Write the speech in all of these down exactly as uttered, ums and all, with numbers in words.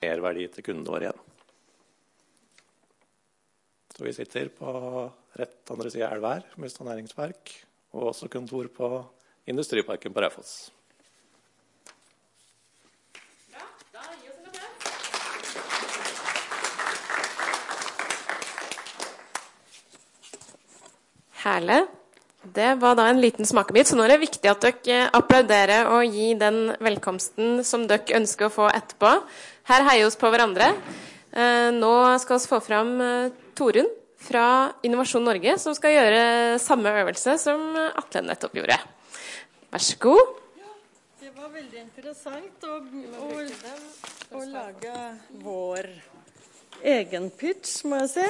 merverdi til kundene våre igjen. Så vi sitter på rett andre siden av elva her, Mustad Næringspark, og også kontor på Industriparken på Raufoss. Bra, da gi oss en applaus. Herlig. Det var da en liten smakebit, så nå er det viktig at dere applauderer og gir den velkomsten som dere ønsker å få etterpå. Her heier oss på hverandre. Nå skal vi få fram Torunn fra Innovasjon Norge, som skal gjøre samme øvelse som Atle nettopp gjorde. Vær så god. Ja, det var veldig interessant å, å, å lage vår egen pitch, må jeg si.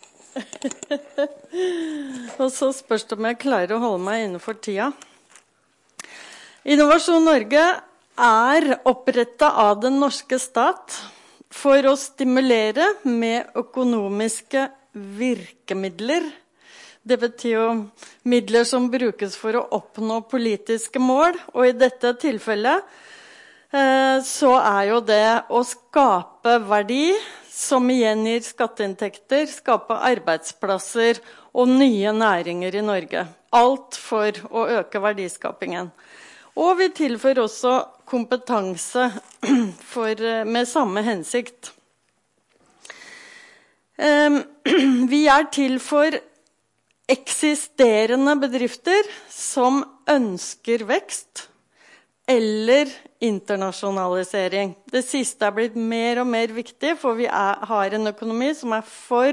Og så spørs det om jeg klarer å holde meg innenfor tida. Innovasjon Norge er opprettet av den norske stat for å stimulere med økonomiske virkemidler. Det betyr jo midler som brukes for å oppnå politiske mål, og i dette tilfellet eh, så er jo det å skape verdi, som igjen gir skatteinntekter, skape arbeidsplasser og nye næringer i Norge. Alt for å øke verdiskapingen. Og vi tilfører også kompetanse for, med samme hensikt. Vi er til for eksisterende bedrifter som ønsker vekst eller internasjonalisering. Det siste er blitt mer og mer viktig, for vi er, har en økonomi som er for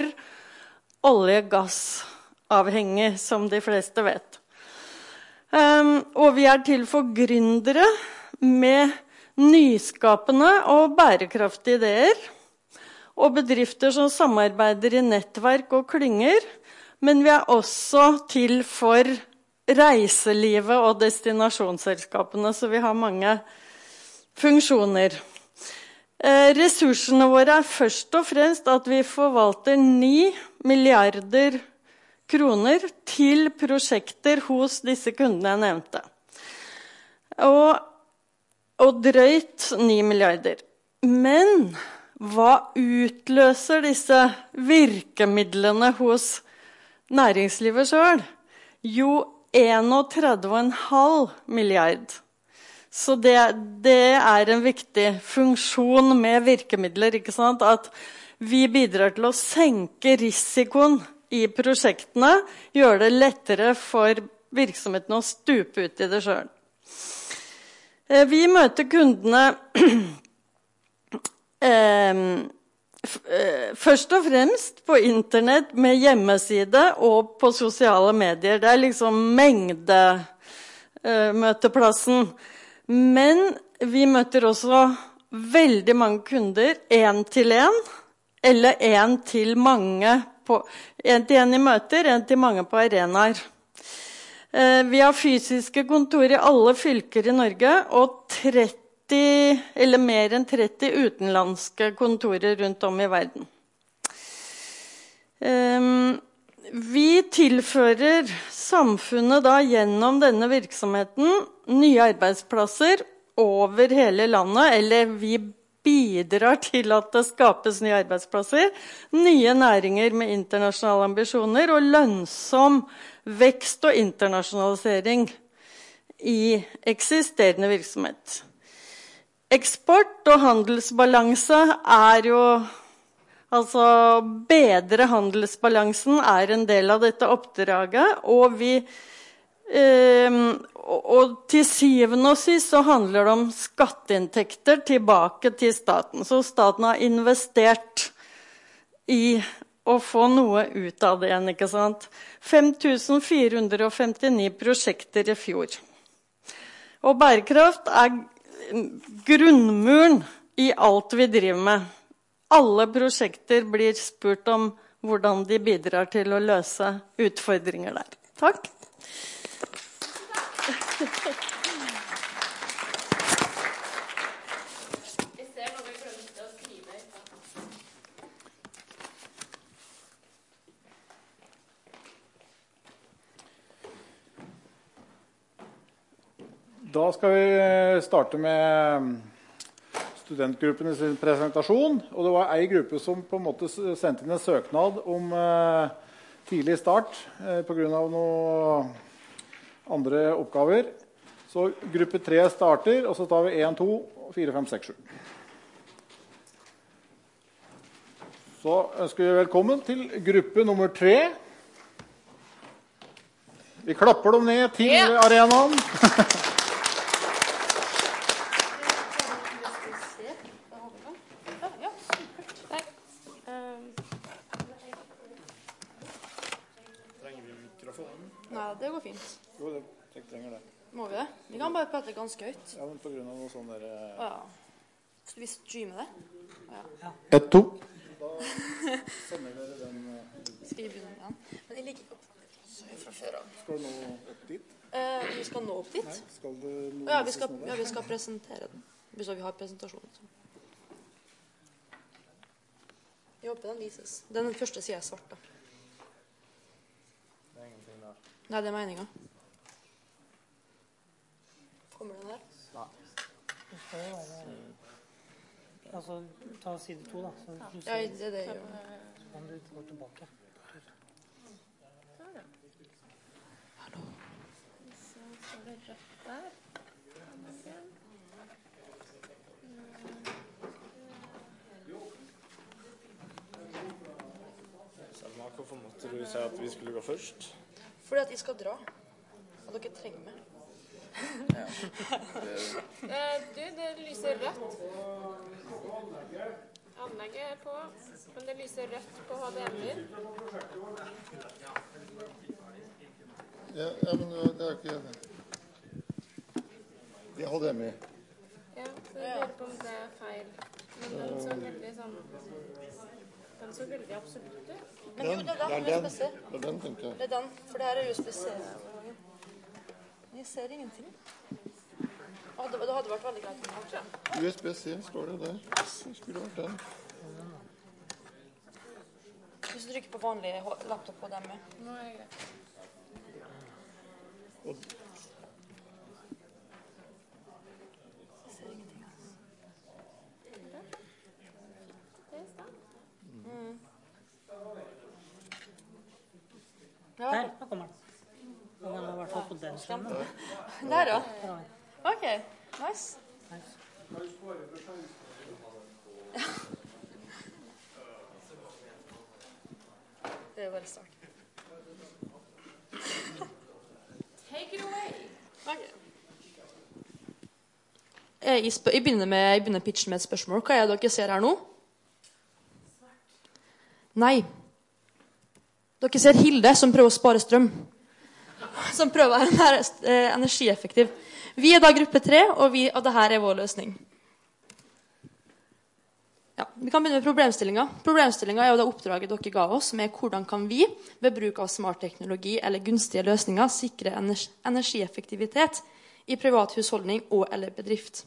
olje-gassavhengig, som de fleste vet. Um, og vi er til for gründere med nyskapende og bærekraftige ideer, og bedrifter som samarbeider i nettverk og klynger, men vi er også til for reiselivet og destinasjonsselskapene, så vi har mange funksjoner. Eh, ressursene våre er først og fremst at vi forvalter ni milliarder kroner til prosjekter hos disse kundene jeg nevnte. Og, og drøyt ni milliarder. Men hva utløser disse virkemidlene hos næringslivet selv? Jo, trettien komma fem milliard. Så det, det er en viktig funksjon med virkemidler, ikke sant? At vi bidrar til å senke risikoen i prosjektene, gjøre det lettere for virksomheten å stupe ut i det selv. Vi møter kundene først og fremst på internett med hjemmeside og på sosiale medier. Det er liksom mengdemøteplassen. Men vi møter også veldig mange kunder, en til en, eller en til mange, på, en til en i møter, en til mange på arenaer. Vi har fysiske kontor i alle fylker i Norge, og tretti eller mer enn tretti utenlandske kontorer rundt om i verden. Vi tilfører samfunnet da gjennom denne virksomheten nye arbeidsplasser over hele landet, eller vi bidrar til at det skapes nye arbeidsplasser, nye næringer med internasjonale ambisjoner og lønnsom vekst og internasjonalisering i eksisterende virksomhet. Eksport og handelsbalanse er jo, altså bedre handelsbalansen er en del av dette oppdraget, og vi, eh, og til syvende og sist så handler det om skatteinntekter tilbake til staten. Så staten har investert i å få noe ut av det igjen, ikke sant? fem tusen fire hundre femtini prosjekter i fjor. Og bærekraft er grunnmuren i alt vi driver med. Alle prosjekter blir spurt om hvordan de bidrar til å løse utfordringer der. Takk. Da skal vi starte med studentgruppen i sin presentasjon, og det var en gruppe som på en måte sendte inn en søknad om eh, tidlig start eh, på grunn av noen andre oppgaver. Så gruppe tre starter, og så tar vi en, to, fire, fem, seks, sju. Så ønsker vi velkommen til gruppe nummer tre. Vi klapper dem ned til yeah. arenaen. Nei, det går fint. Jo, det, jeg trenger det. Må vi det? Vi kan bare prate ganske høyt. Ja, men på grunn av noe sånn der... Ja. Skal vi streame det? Ja. Et, to. Da sender dere den... Skal vi begynne med den? Men jeg liker ikke opp fra før av. Skal du nå opp dit? Eh, vi skal nå opp dit. Nei, skal du nå ja, vi skal, ja, vi skal presentere den. Hvis vi har presentasjonen. Jeg håper den vises. Den første siden er svart da. Nei, det er meningen. Kommer den her? Nei. Det skal jo være... Altså, ta side to da. Så ja, det er det jeg gjør. Så kan du gå tilbake. Hallo. Så står det rødt der. Selma, hvorfor måtte du si at vi skulle gå først? Fordi at jeg skal dra. Og dere trenger meg. Ja. eh, du, det lyser rødt. Anlegget er på, men det lyser rødt på H D M-en din. Ja, ja, men det er ikke det. De H D M I. Ja, så jeg lurer på om det er feil. Men den så veldig sånn... Den så veldig absolutt ut. Men jo, det er den, det er U S B C. Det er den, tenker jeg. Det er den, for det her er U S B C. Jeg ser ingenting. Ah, det, det hadde vært veldig greit med den. U S B C står det der. Det skulle vært den. Hvis du trykker på vanlig laptop på dem med. Nå er det greit. Og jeg ser ingenting. Det er sant. Mm. Ja. Der, nå kommer den. Nå kan den i hvert fall på den skjermen. Der, ja. Ok, nice. Nice. Det er jo bare start. Take it away. Ok. Jeg, spør, jeg, begynner med, jeg begynner pitchen med et spørsmål. Hva er det dere ser her nå? Nei. Dere ser Hilde som prøver å spare strøm. Som prøver å være eh, energieffektiv. Vi er da gruppe tre, og, vi, og dette er vår løsning. Ja, vi kan begynne med problemstillinga. Problemstillinga er jo det oppdraget dere ga oss med hvordan kan vi, ved bruk av smart teknologi eller gunstige løsninger, sikre energieffektivitet i privat husholdning og eller bedrift.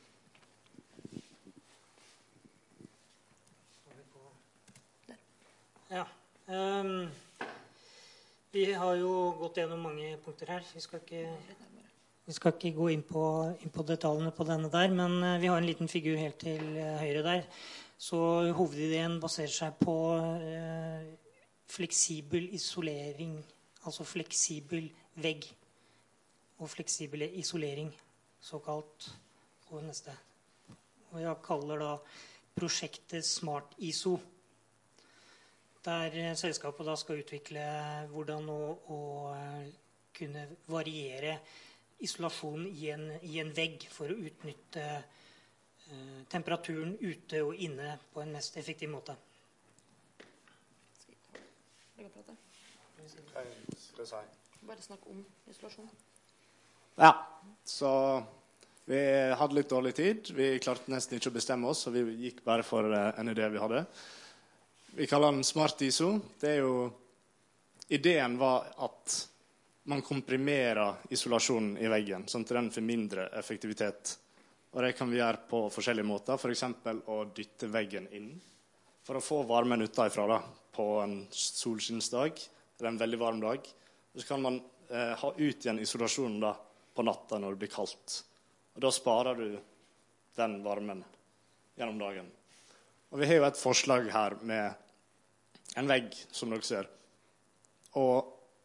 Ja. Um, vi har jo gått gjennom mange punkter her. Vi skal ikke, vi skal ikke gå inn på, inn på detaljene på denne der, men uh, vi har en liten figur helt til uh, høyre der. Så hovedideen baserer seg på uh, fleksibel isolering, altså fleksibel vegg og fleksibel isolering, såkalt, på neste. Og jeg kaller da prosjektet Smart I S O, der selskapet da skal utvikle hvordan å, å kunne variere isolasjonen i en, i en vegg for å utnytte eh, temperaturen ute og inne på en mest effektiv måte. Jeg kan prate. Hva skal jeg si? Bare snakk om isolasjon. Ja, så vi hadde litt dårlig tid. Vi klarte nesten ikke å bestemme oss, så vi gikk bare for en idé vi hadde. Vi kaller den Smart I S O. Det er jo, ideen var at man komprimerer isolasjonen i veggen, sånn at den får mindre effektivitet. Og det kan vi gjøre på forskjellige måter, for eksempel å dytte veggen inn, for å få varmen utenfra da, på en solskinnsdag, eller en veldig varm dag. Og så kan man eh, ha ut igjen isolasjonen da, på natta når det blir kaldt. Og da sparer du den varmen gjennom dagen. Og vi har jo et forslag her med en vegg, som dere ser. Og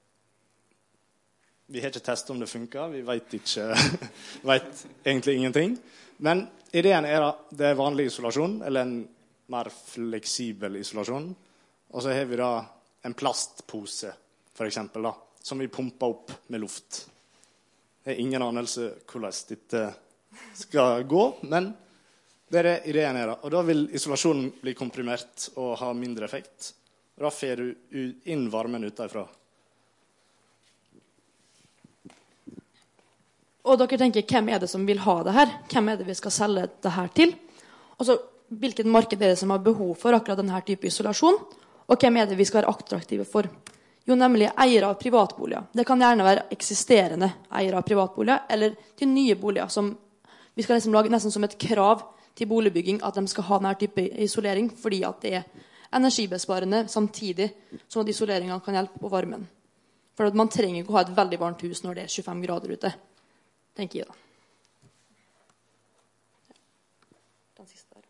vi har ikke testet om det funker. Vi vet ikke, vet egentlig ingenting. Men ideen er at det er vanlig isolasjon, eller en mer fleksibel isolasjon. Og så har vi da en plastpose, for eksempel, da, som vi pumper opp med luft. Det er ingen anelse hvordan dette skal gå, men det er det ideen er da. Og da vil isolasjonen bli komprimert og ha mindre effekt. Og da får du inn varmen utenfra. Og dere tenker, hvem er det som vil ha det her? Hvem er det vi skal selge det her til? Og så, hvilket marked er det som har behov for akkurat denne type isolasjon? Og hvem er det vi skal være attraktive for? Jo, nemlig eiere av privatboliger. Det kan gjerne være eksisterende eiere av privatboliger, eller til nye boliger, som vi skal liksom lage nesten som et krav til boligbygging, at de skal ha denne type isolering, fordi at det er energibesparende, samtidig som at isoleringen kan hjelpe på varmen. For at man trenger ikke å ha et veldig varmt hus når det er tjuefem grader ute, tenker jeg da. Den siste der.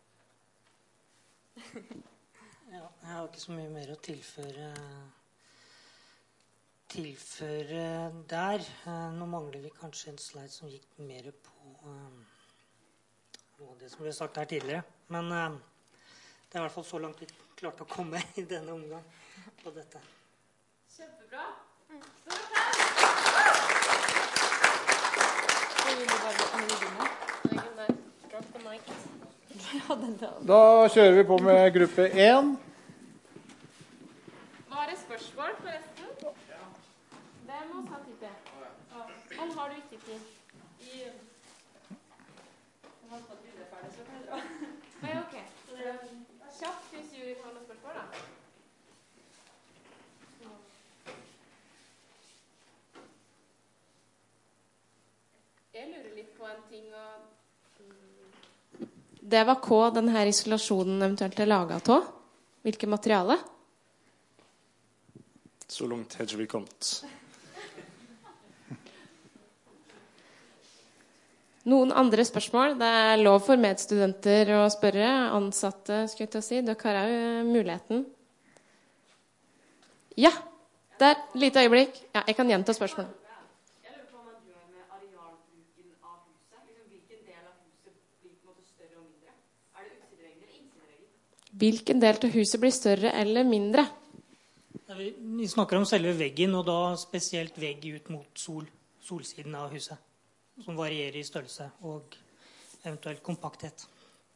Ja, jeg har ikke så mye mer å tilføre, tilføre der. Nå mangler vi kanskje en slide som gikk mer på um, det som ble sagt her tidligere. Men um, det er i hvert fall så langt vi klarte å komme i denne omgang på dette. Kjempebra. Da kjører vi på med gruppe én. Var det spørsmål forresten? Ja. Det må vi ha tid til. Men har du ikke tid? I... Jeg har fått videre ferdig, så kan jeg dra. Nei, ok. Kjapt hvis Juri har noen spørsmål, da. Jeg lurer litt på en ting og... Det var hva denne isolasjonen eventuelt er laget av. Hvilket materiale? Så langt har ikke vi kommet. Noen andre spørsmål? Det er lov for medstudenter å spørre. Ansatte, skulle jeg til å si. Dere har jo muligheten. Ja, der. Litt øyeblikk. Ja, jeg kan gjenta spørsmålet. Hvilken del av huset blir større eller mindre? Vi snakker om selve veggen, og da spesielt vegg ut mot sol, solsiden av huset, som varierer i størrelse og eventuelt kompakthet.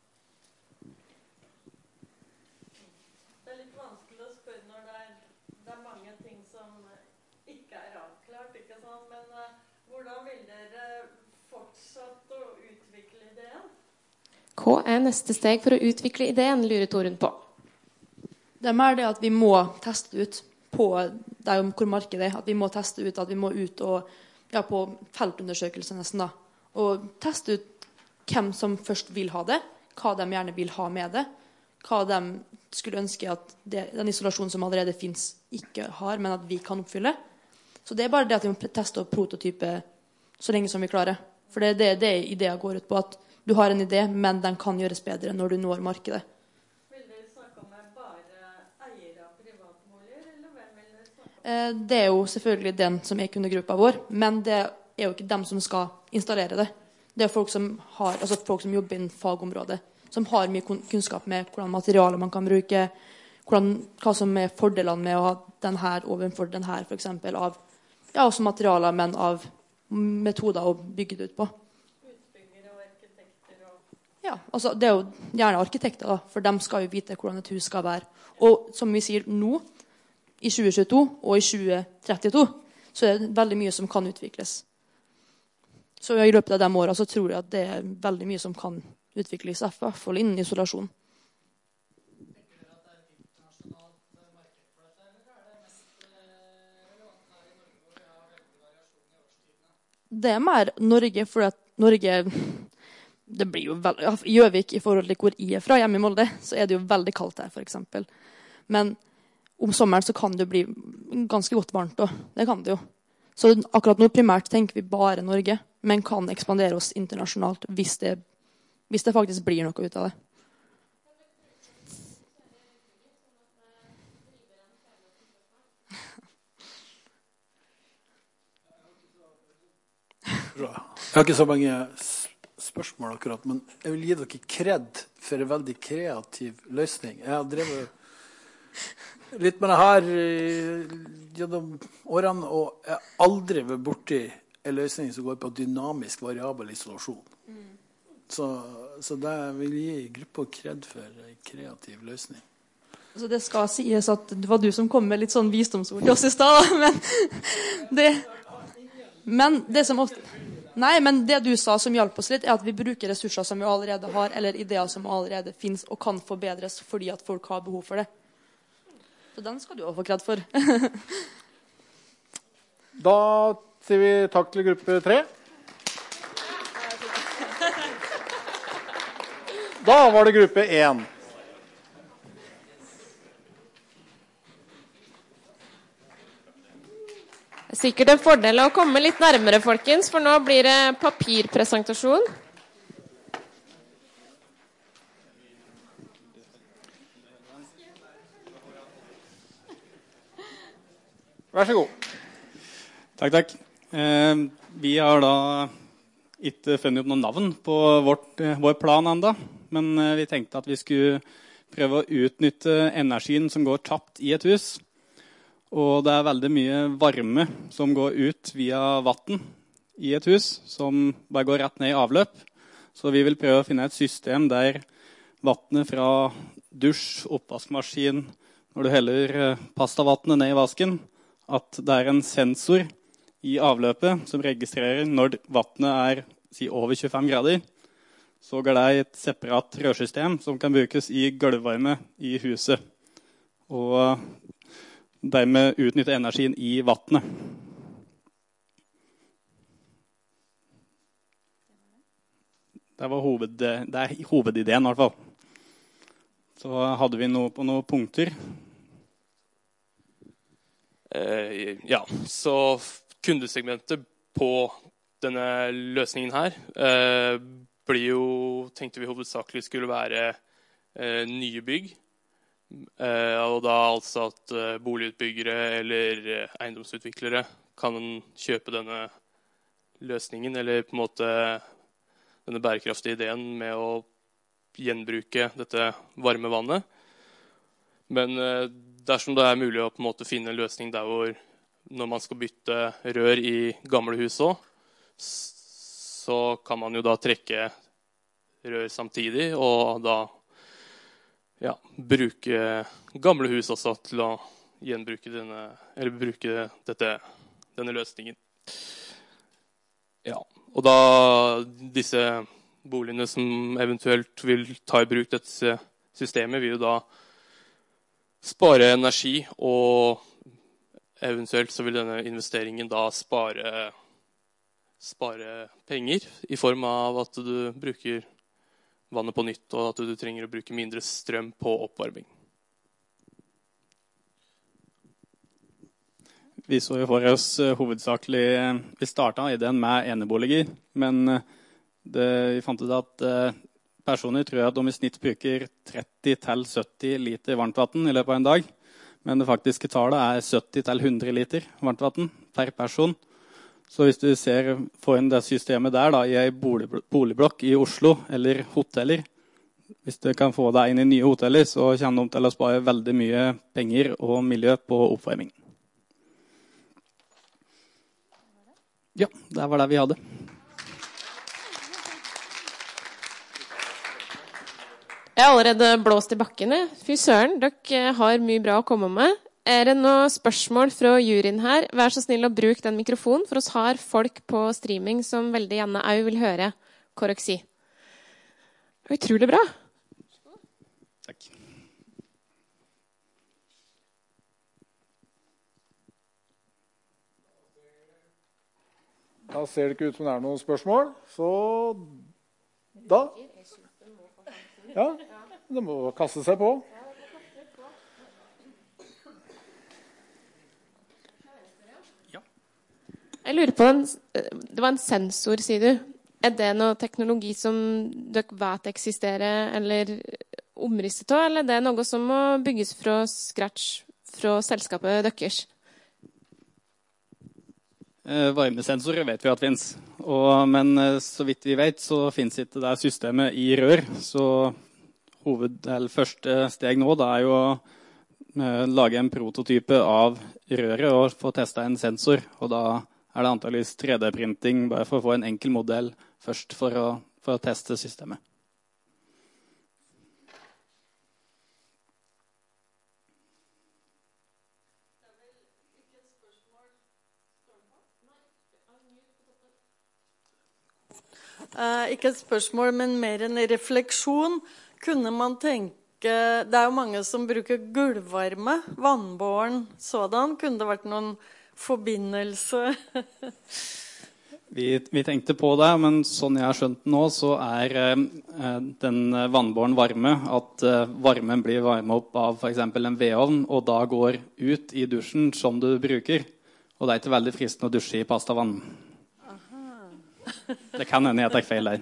Det er litt vanskelig å spørre når det er, det er mange ting som ikke er avklart, ikke sant? Men uh, hvordan vil dere fortsatt å utvikle ideen? Hva er neste steg for å utvikle ideen, lurer Torunn på? Det er mer det at vi må teste ut på der hvor markedet er. At vi må teste ut, at vi må ut og, ja, på feltundersøkelser nesten da. Og teste ut hvem som først vil ha det, hva de gjerne vil ha med det, hva de skulle ønske at det, den isolasjonen som allerede finnes ikke har, men at vi kan oppfylle. Så det er bare det at vi må teste og prototype så lenge som vi klarer. For det er det, det ideen går ut på, at du har en idé, men den kan gjøres bedre når du når markedet. Vil dere snakke om bare eiere av privatboliger, eller hvem vil dere snakke om? Det er jo selvfølgelig den som er kundegruppa vår, men det er jo ikke dem som skal installere det. Det er folk som, har, altså folk som jobber innen fagområdet, som har mye kunnskap med hvordan materialer man kan bruke, hvordan, hva som er fordelene med å ha den her overfor den her, for eksempel, av, ja, også materialer, men av metoder å bygge det ut på. Ja, altså det er jo gjerne arkitekter da, for de skal jo vite hvordan et hus skal være. Og som vi sier nå, i tjue tjueto og i tjue trettito, så er det veldig mye som kan utvikles. Så i løpet av de årene så tror jeg at det er veldig mye som kan utvikles, i hvert fall innen isolasjon. Tenker dere at det er et internasjonalt marked for dette, eller er det mest relevant her i Norge, hvor vi har veldig variasjon i årstidene? Det er mer Norge, for at Norge... Det blir jo veldig, i Gjøvik i forhold til hvor jeg er fra, hjemme i Molde, så er det jo veldig kaldt her, for eksempel. Men om sommeren så kan det bli ganske godt varmt da. Det kan det jo. Så akkurat nå primært tenker vi bare Norge, men kan ekspandere oss internasjonalt hvis det, hvis det faktisk blir noe ut av det. Bra. Jeg har ikke så mange spørsmål akkurat, men jeg vil gi dere kred for en veldig kreativ løsning. Jeg har drevet litt med det her gjennom årene, og jeg har aldri vært borti en løsning som går på dynamisk variabel isolasjon. Mm. Så, så det vil gi gruppa kred for en kreativ løsning. Altså det skal sies at det var du som kom med litt sånn visdomsord til oss i stad, men det, men det som ofte, nei, men det du sa som hjalp oss litt, er at vi bruker ressurser som vi allerede har, eller ideer som allerede finnes og kan forbedres fordi at folk har behov for det. Så den skal du også få kred for. Da sier vi takk til gruppe tre. Da var det gruppe én. Sikkert en fordel å komme litt nærmere, folkens, for nå blir det papirpresentasjon. Vær så god. Takk, takk. Eh, vi har da ikke funnet opp noen navn på vårt, vår plan enda, men eh, vi tenkte at vi skulle prøve å utnytte energien som går tapt i et hus. Og det er veldig mye varme som går ut via vatten i et hus, som bare går rett ned i avløp. Så vi vil prøve å finne et system der vattnet fra dusj, oppvaskmaskin, når du heller pastavattnet ned i vasken, at det er en sensor i avløpet som registrerer når vattnet er si, over tjuefem grader. Så går det et separat rørsystem som kan brukes i gulvvarme i huset. Og dermed utnytte energien i vattnet. Det var hoved, det er hovedideen i hvert fall. Så hadde vi noe på noen punkter. Eh, ja, så kundesegmentet på denne løsningen her eh, blir jo, tenkte vi hovedsakelig skulle være eh, nye bygg. Uh, og da altså at uh, boligutbyggere eller uh, eiendomsutviklere kan kjøpe denne løsningen, eller på en måte denne bærekraftige ideen med å gjenbruke dette varme vannet. Men uh, dersom det er mulig å på en måte finne en løsning der hvor når man skal bytte rør i gamle hus også, så kan man jo da trekke rør samtidig, og da ja, bruke gamle hus også til å gjenbruke denne, eller bruke dette, denne løsningen. Ja, og da disse boligene som eventuelt vil ta i bruk dette systemet, vil jo da spare energi, og eventuelt så vil denne investeringen da spare, spare penger i form av at du bruker vannet på nytt, og at du trenger å bruke mindre strøm på oppvarming. Vi så jo for oss uh, hovedsakelig, vi startet ideen med eneboliger, men uh, det, vi fant ut at uh, personer tror at de i snitt bruker tretti til sytti liter varmtvann i løpet av en dag, men det faktiske tallet er sytti til hundre liter varmtvann per person. Så hvis du ser få inn det systemet der da, i en boligblokk i Oslo eller hoteller, hvis du kan få deg inn i nye hoteller, så kommer de til å spare veldig mye penger og miljø på oppvarming. Ja, det var det vi hadde. Jeg har allerede blåst i bakkene. Fy søren, dere har mye bra å komme med. Er det noen spørsmål fra juryen her? Vær så snill å bruke den mikrofonen, for oss har folk på streaming som veldig gjerne også vil høre hva dere sier. Utrolig bra. Takk. Da ser det ikke ut som det er noen spørsmål, så da ja, det må kaste seg på. Jeg lurer på, en, det var en sensor, sier du. Er det noe teknologi som dere vet eksisterer, eller omrisset av, eller er det noe som må bygges fra scratch fra selskapet deres? Eh, varmesensorer vet vi at finnes. Og, men eh, så vidt vi vet, så finnes ikke det systemet i rør. Så hoved, eller første steg nå da er jo å eh, lage en prototype av røret og få testet en sensor. Og da er det antageligvis tre D-printing bare for å få en enkel modell først for å, for å teste systemet. Eh, ikke et spørsmål, men mer en refleksjon. Kunne man tenke, det er jo mange som bruker gulvvarme, vannbåren sådan. Kunne det vært noen forbindelse? vi, vi tenkte på det, men sånn jeg har skjønt nå, så er eh, den vannbåren varme at eh, varmen blir varmet opp av for eksempel en vedovn, og da går ut i dusjen som du bruker. Og det er ikke veldig fristende å dusje i pastavann. Det kan hende jeg tar feil der.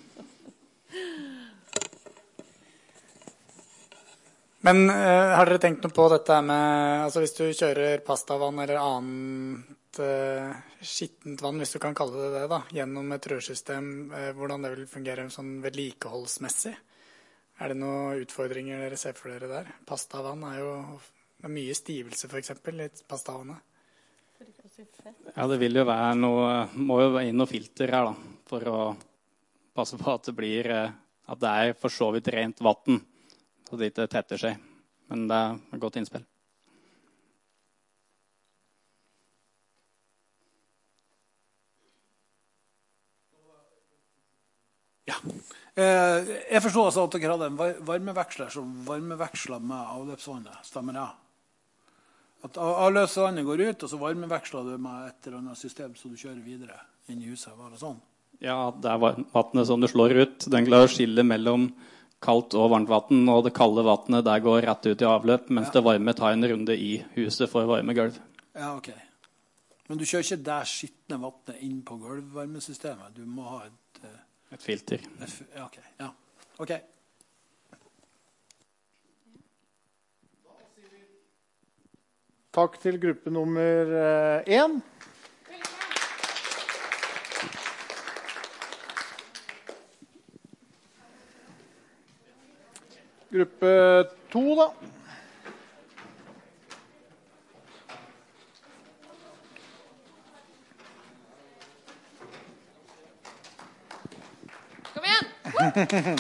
Men uh, har dere tenkt noe på dette med, altså hvis du kjører pastavann eller annet uh, skittent vann, hvis du kan kalle det det da, gjennom et rørsystem, uh, hvordan det vil fungere sånn vedlikeholdsmessig? Er det noen utfordringer dere ser for dere der? Pastavann er jo det er mye stivelse for eksempel i pastavannet. Ja, det vil jo være noe, må jo være inn noe filter her da, for å passe på at det blir, at det er for så vidt rent vatten, så det ikke tetter seg. Men det er et godt innspill. Ja. Eh, jeg forstår altså at dere hadde en varmeveksler som varmeveksler med avløpsvannet. Stemmer det? At avløpsvannet går ut, og så varmeveksler du med et eller annet system så du kjører videre inn i huset. Var det sånn? Ja, det er vannet som du slår ut. Den klarer å skille mellom kaldt og varmt vann, og det kalde vannet der går rett ut i avløp, mens ja. Det varme tar en runde i huset for varme gulv. Ja, ok. Men du kjører ikke det skittende vannet inn på gulvvarmesystemet. Du må ha et... Uh, et filter. Et, ja, ok. Ja. Ok. Takk til gruppe nummer én. Gruppe to, da. Kom igjen!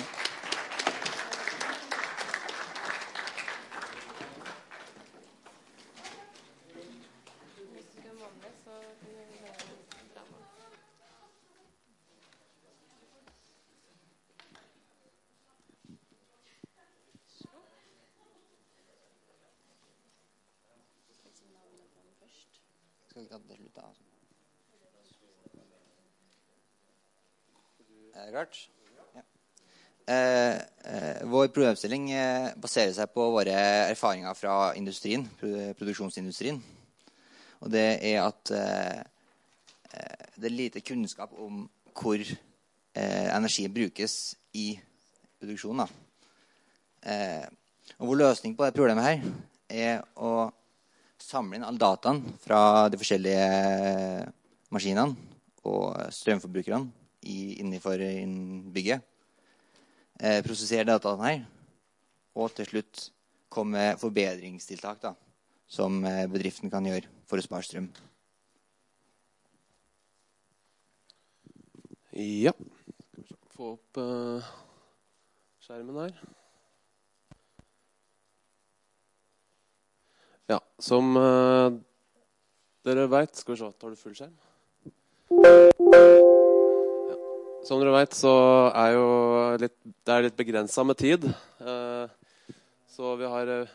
Skal ikke ta det til slutt, altså. Er det klart? Ja. Eh, eh, vår problemstilling eh, baserer seg på våre erfaringer fra industrien, produksjonsindustrien. Og det er at eh, det er lite kunnskap om hvor eh, energien brukes i produksjonen. Eh, og vår løsning på det problemet her er å samle inn alle dataene fra de forskjellige maskinene og strømforbrukerne i, innenfor bygget. Eh, prosessere dataene her, og til slutt komme med forbedringstiltak da, som bedriften kan gjøre for å spare strøm. Ja, skal vi få opp uh, skjermen her. Ja, som uh, dere vet, skal vi se, tar du full skjerm? Ja. Som dere vet, så er jo litt, det er litt begrenset med tid. Uh, så vi har... Uh,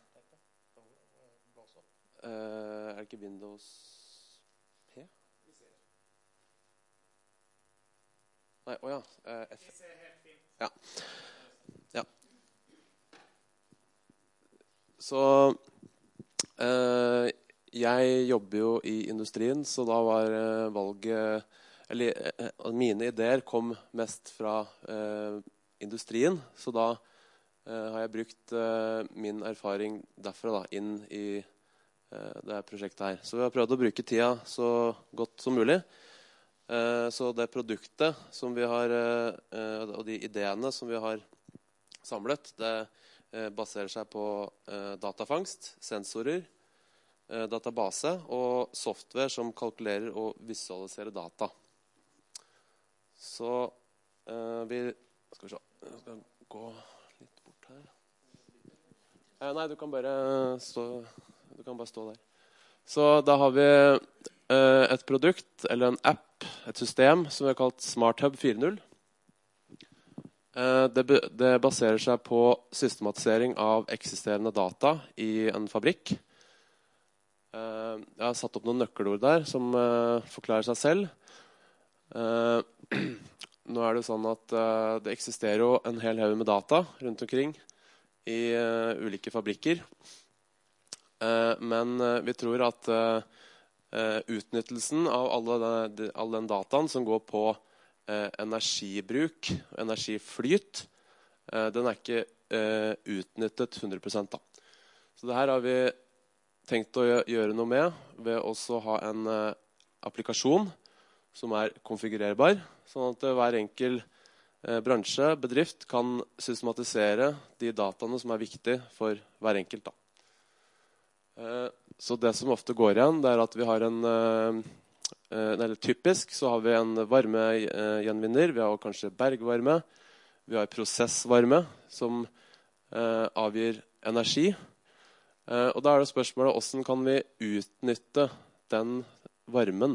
uh, er det ikke Windows P? Nei, åja, uh, F. Ja. Ja. Så... Uh, jeg jobber jo i industrien, så da var uh, valget eller uh, mine ideer kom mest fra uh, industrien, så da uh, har jeg brukt uh, min erfaring derfra da, inn i det her prosjektet her. Så vi har prøvd å bruke tida så godt som mulig. Så det produktet som vi har, og de ideene som vi har samlet, det baserer seg på datafangst, sensorer, database og software som kalkulerer og visualiserer data. Så vi skal vi se, jeg skal gå litt bort her. Eh, nei, du kan bare stå, du kan bare stå der. Så da har vi eh, et produkt, eller en app, et system som vi har kalt SmartHub fire punkt null. Eh, det, det baserer seg på systematisering av eksisterende data i en fabrikk. Eh, jeg har satt opp noen nøkkelord der som eh, forklarer seg selv. Eh, nå er det sånn at eh, det eksisterer jo en hel haug med data rundt omkring i uh, ulike fabrikker. Uh, men uh, vi tror at uh, uh, utnyttelsen av alle den, de, all den dataen som går på uh, energibruk, energiflyt, uh, den er ikke uh, utnyttet hundre prosent. Da. Så det her har vi tenkt å gjøre noe med ved også å ha en uh, applikasjon som er konfigurerbar, sånn at uh, hver enkel bransje, bedrift kan systematisere de dataene som er viktige for hver enkelt. Da. Så det som ofte går igjen, det er at vi har en, eller typisk så har vi en varmegjenvinner, vi har kanskje bergvarme, vi har prosessvarme som avgir energi. Og da er det spørsmålet, hvordan kan vi utnytte den varmen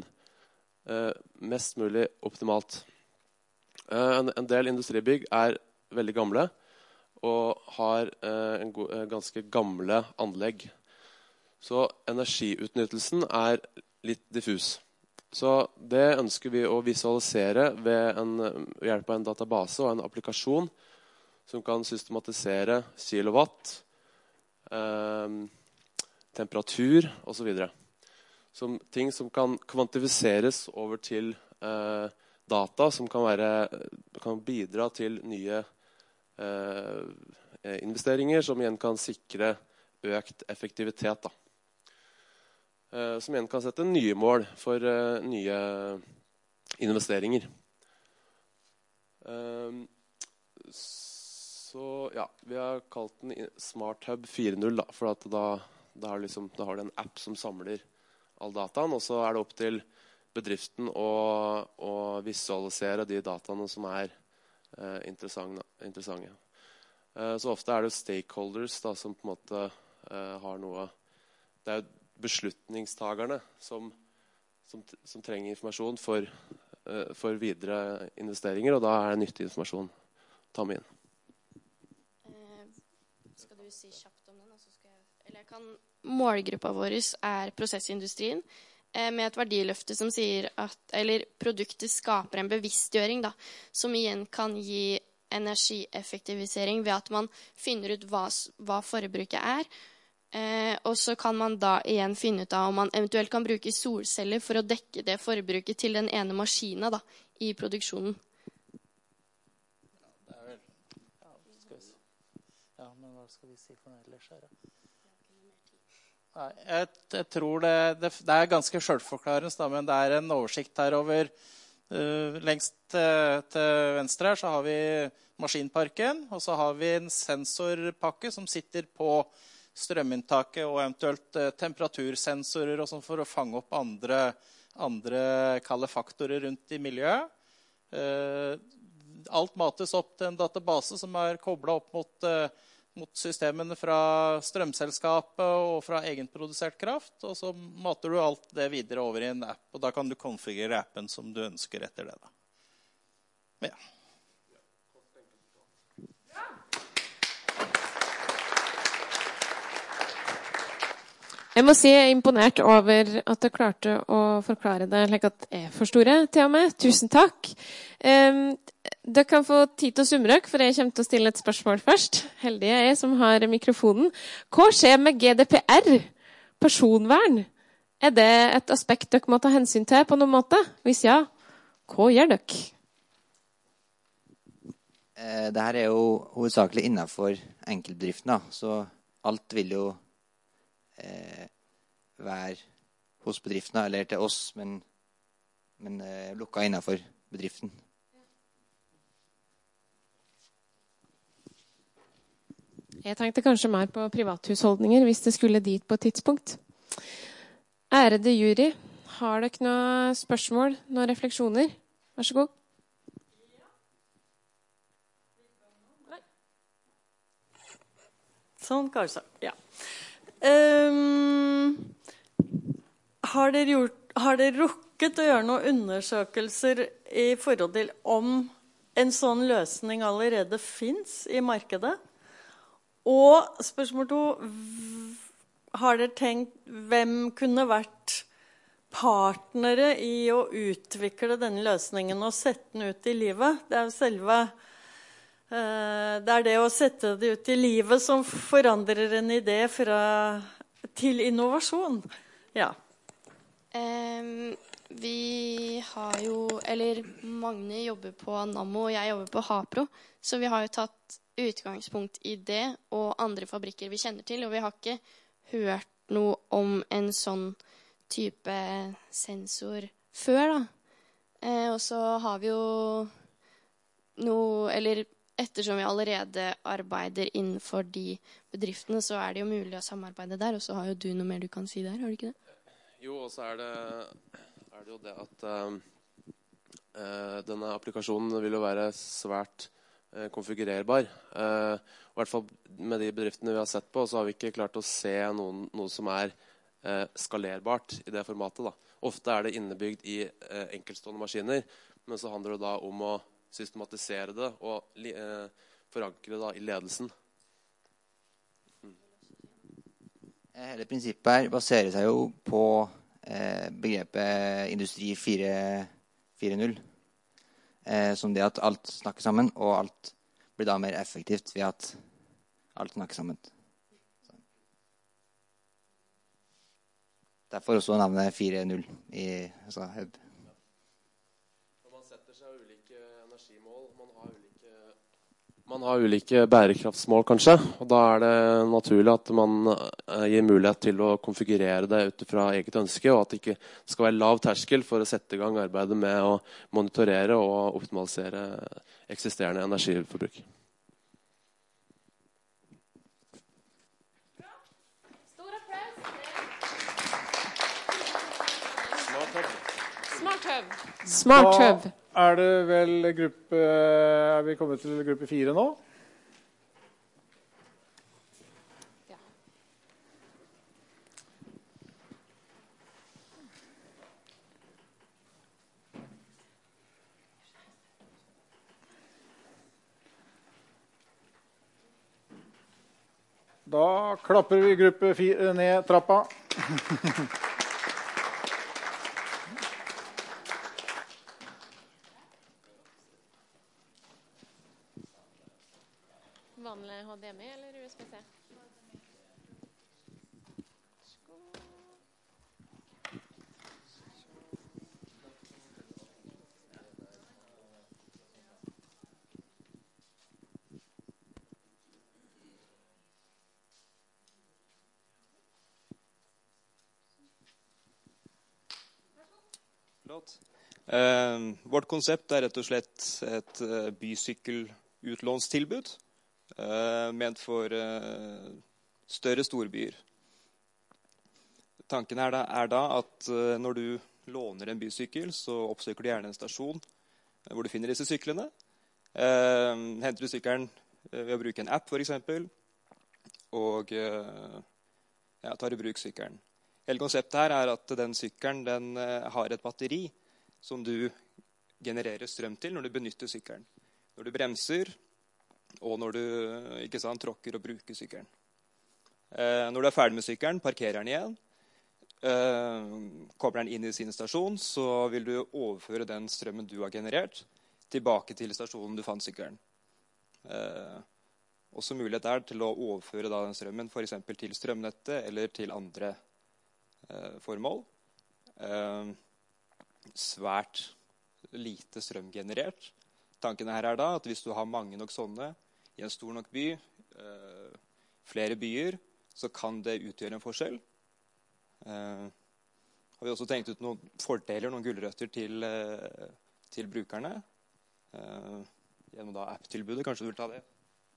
mest mulig optimalt? En, en del industribygg er veldig gamle og har eh, en go- ganske gamle anlegg. Så energiutnyttelsen er litt diffus. Så det ønsker vi å visualisere ved, en, ved hjelp av en database og en applikasjon som kan systematisere kilowatt, eh, temperatur og så videre. Som ting som kan kvantifiseres over til eh, data som kan, være, kan bidra til nye eh, investeringer som igjen kan sikre økt effektivitet. Da. Eh, som igjen kan sette nye mål for eh, nye investeringer. Eh, så ja, vi har kalt den SmartHub fire punkt null, da, for at da, da, har liksom, da har du en app som samler all dataen, og så er det opp til bedriften å, å visualisere de dataene som er eh, interessante. interessante. Eh, så ofte er det stakeholders da, som på en måte eh, har noe. Det er beslutningstagerne som, som, som trenger informasjon for, eh, for videre investeringer, og da er det nyttig informasjon å ta med inn. Eh, skal du si kjapt om den? Så skal jeg, eller jeg kan, målgruppa vår er prosessindustrien, med et verdiløfte som sier at eller produktet skaper en bevisstgjøring da, som igjen kan gi energieffektivisering ved at man finner ut hva, hva forbruket er. Eh, og så kan man da igjen finne ut av om man eventuelt kan bruke solceller for å dekke det forbruket til den ene maskina da, i produksjonen. Ja, det er vel. Ja, skal vi si. Ja, men hva skal vi si for noe ellers her? Nei, jeg, jeg tror det, det, det er ganske selvforklarende, men det er en oversikt her over uh, lengst til, til venstre her så har vi maskinparken, og så har vi en sensorpakke som sitter på strøminntaket og eventuelt uh, temperatursensorer og sånn for å fange opp andre, andre kalde faktorer rundt i miljøet. Uh, alt mates opp til en database som er koblet opp mot uh, mot systemene fra strømselskapet og fra egenprodusert kraft, og så mater du alt det videre over i en app, og da kan du konfigurere appen som du ønsker etter det. Da. Ja. Jeg må si jeg er imponert over at du klarte å forklare det slik at jeg forstår det til og med. Tusen takk. Um, Dere kan få tid til å summe dere, for jeg kommer til å stille et spørsmål først. Heldig jeg er som har mikrofonen. Hva skjer med G D P R? Personvern? Er det et aspekt dere må ta hensyn til på noen måte? Hvis ja, hva gjør dere? Eh, Dette er jo hovedsakelig innenfor enkeltbedriften, da. Så alt vil jo eh, være hos bedriftene eller til oss, men, men eh, lukket innenfor bedriften. Jeg tenkte kanskje mer på privathusholdninger hvis det skulle dit på et tidspunkt. Ærede jury, har dere noen spørsmål, noen refleksjoner? Vær så god. Sånn, kanskje. Ja. Um, har, dere gjort, har dere rukket å gjøre noen undersøkelser i forhold til om en sånn løsning allerede finnes i markedet? Og spørsmål to, har dere tenkt hvem kunne vært partnere i å utvikle denne løsningen og sette den ut i livet? Det er jo selve Det er det å sette det ut i livet som forandrer en idé fra, til innovasjon. Ja. Um, vi har jo, eller Magne jobber på Nammo, og jeg jobber på Hapro, så vi har jo tatt utgangspunkt i det og andre fabrikker vi kjenner til, og vi har ikke hørt noe om en sånn type sensor før, da. Eh, og så har vi jo noe, eller ettersom vi allerede arbeider innenfor de bedriftene, så er det jo mulig å samarbeide der, og så har jo du noe mer du kan si der, har du ikke det? Jo, og så er det, er det jo det at uh, uh, denne applikasjonen vil jo være svært uh, konfigurerbar. Uh, I hvert fall med de bedriftene vi har sett på, så har vi ikke klart å se noen, noe som er uh, skalerbart i det formatet, da. Ofte er det innebygd i uh, enkeltstående maskiner, men så handler det da om å systematisere det og eh, forankre det i ledelsen. Mm. Hele prinsippet her baserer seg jo på eh, begrepet industri fire null. Eh, som det at alt snakker sammen, og alt blir da mer effektivt ved at alt snakker sammen. Så. Derfor også navnet fire null i altså, hub. Man har ulike bærekraftsmål, kanskje, og da er det naturlig at man gir mulighet til å konfigurere det ut fra eget ønske, og at det ikke skal være lav terskel for å sette i gang arbeidet med å monitorere og optimalisere eksisterende energiforbruk. Stor applaus. Smart Hub. Smart Hub. Er det vel gruppe, er vi kommet til gruppe fire nå? Ja. Da klapper vi gruppe fire ned trappa. Vanlig H D M I eller U S B C? Flott. Eh, vårt konsept er rett og slett et uh, bysykkelutlånstilbud. Uh, ment for uh, større storbyer. Tanken er da, er da at uh, når du låner en bysykkel, så oppsøker du gjerne en stasjon uh, hvor du finner disse syklene. Uh, henter du sykkelen uh, ved å bruke en app, for eksempel, og uh, ja, tar i bruk sykkelen. Hele konseptet her er at den sykkelen den, uh, har et batteri som du genererer strøm til når du benytter sykkelen. Når du bremser, og når du ikke sant, tråkker og bruker sykkelen. Eh, når du er ferdig med sykkelen, parkerer den igjen, eh, kobler den inn i sin stasjon, så vil du overføre den strømmen du har generert tilbake til stasjonen du fant sykkelen. Eh, også mulighet er til å overføre da, den strømmen for eksempel til strømnettet eller til andre eh, formål. Eh, svært lite strøm generert. Tanken her er da at hvis du har mange nok sånne i en stor nok by, eh, flere byer, så kan det utgjøre en forskjell. Eh, har vi også tenkt ut noen fordeler, noen gulrøtter til, eh, til brukerne. Eh, gjennom da app-tilbudet. Kanskje du vil ta det?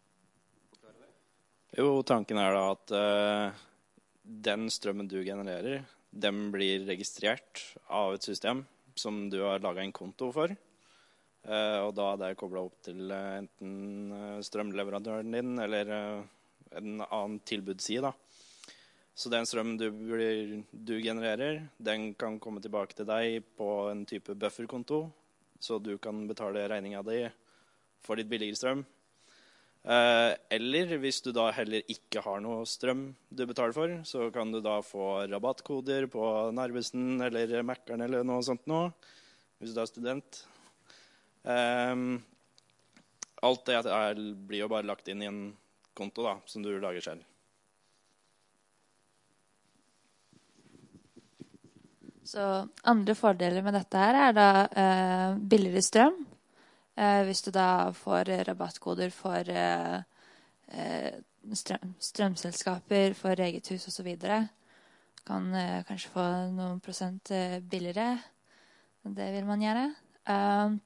Jo, tanken er da at uh, den strømmen du genererer, den blir registrert av et system som du har laget en konto for. Uh, og da er det koblet opp til uh, enten uh, strømleverandøren din eller uh, en annen tilbudsside da. Så den strømmen du, blir, du genererer, den kan komme tilbake til deg på en type bufferkonto, så du kan betale regningen di for ditt billigere strøm. Eh, eller hvis du da heller ikke har noe strøm du betaler for, så kan du da få rabattkoder på Narvesen eller Mækkern eller noe sånt nå, hvis du er student. Eh, alt det er, blir jo bare lagt inn i en konto da, som du lager selv. Så andre fordeler med dette her er da eh, billigere strøm. Eh, hvis du da får rabattkoder for eh, strøm, strømselskaper, for eget hus og så videre, kan eh, kanskje få noen prosent eh, billigere. Det vil man gjøre. Uh,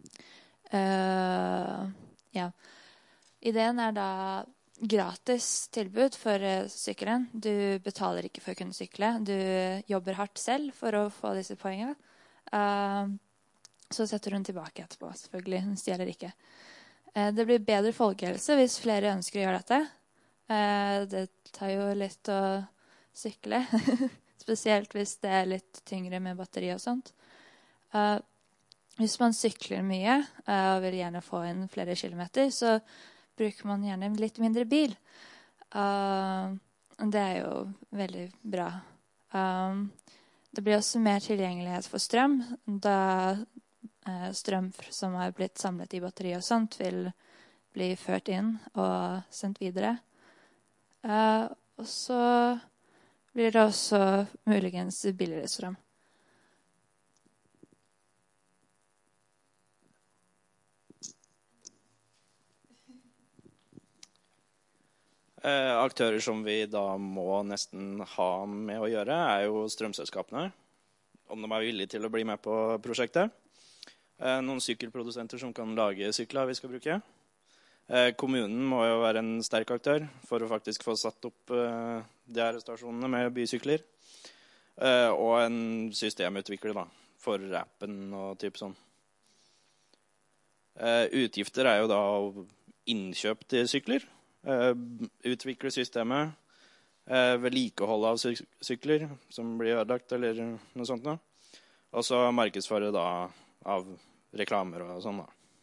uh, ja. Ideen er da gratis tilbud for uh, sykkelen. Du betaler ikke for å kunne sykle. Du jobber hardt selv for å få disse poengene. Uh, Så setter hun tilbake etterpå, selvfølgelig. Hun stjeler ikke. Eh, det blir bedre folkehelse hvis flere ønsker å gjøre dette. Eh, det tar jo litt å sykle, spesielt hvis det er litt tyngre med batteri og sånt. Eh, hvis man sykler mye eh, og vil gjerne få inn flere kilometer, så bruker man gjerne litt mindre bil. Eh, det er jo veldig bra. Eh, det blir også mer tilgjengelighet for strøm, da strøm som har blitt samlet i batteri og sånt vil bli ført inn og sendt videre. Uh, og så blir det også muligens billigere strøm. Uh, aktører som vi da må nesten ha med å gjøre, er jo strømselskapene, om de er villige til å bli med på prosjektet. Eh, noen sykkelprodusenter som kan lage sykler vi skal bruke. Eh, kommunen må jo være en sterk aktør for å faktisk få satt opp eh, de her stasjonene med bysykler. Eh, og en systemutvikler da, for appen og typ sånn. Eh, utgifter er jo da innkjøp til sykler. Eh, utvikle systemet. Eh, vedlikehold av syk- sykler som blir ødelagt eller noe sånt nå. Og så markedsføre da av reklamer og sånn da.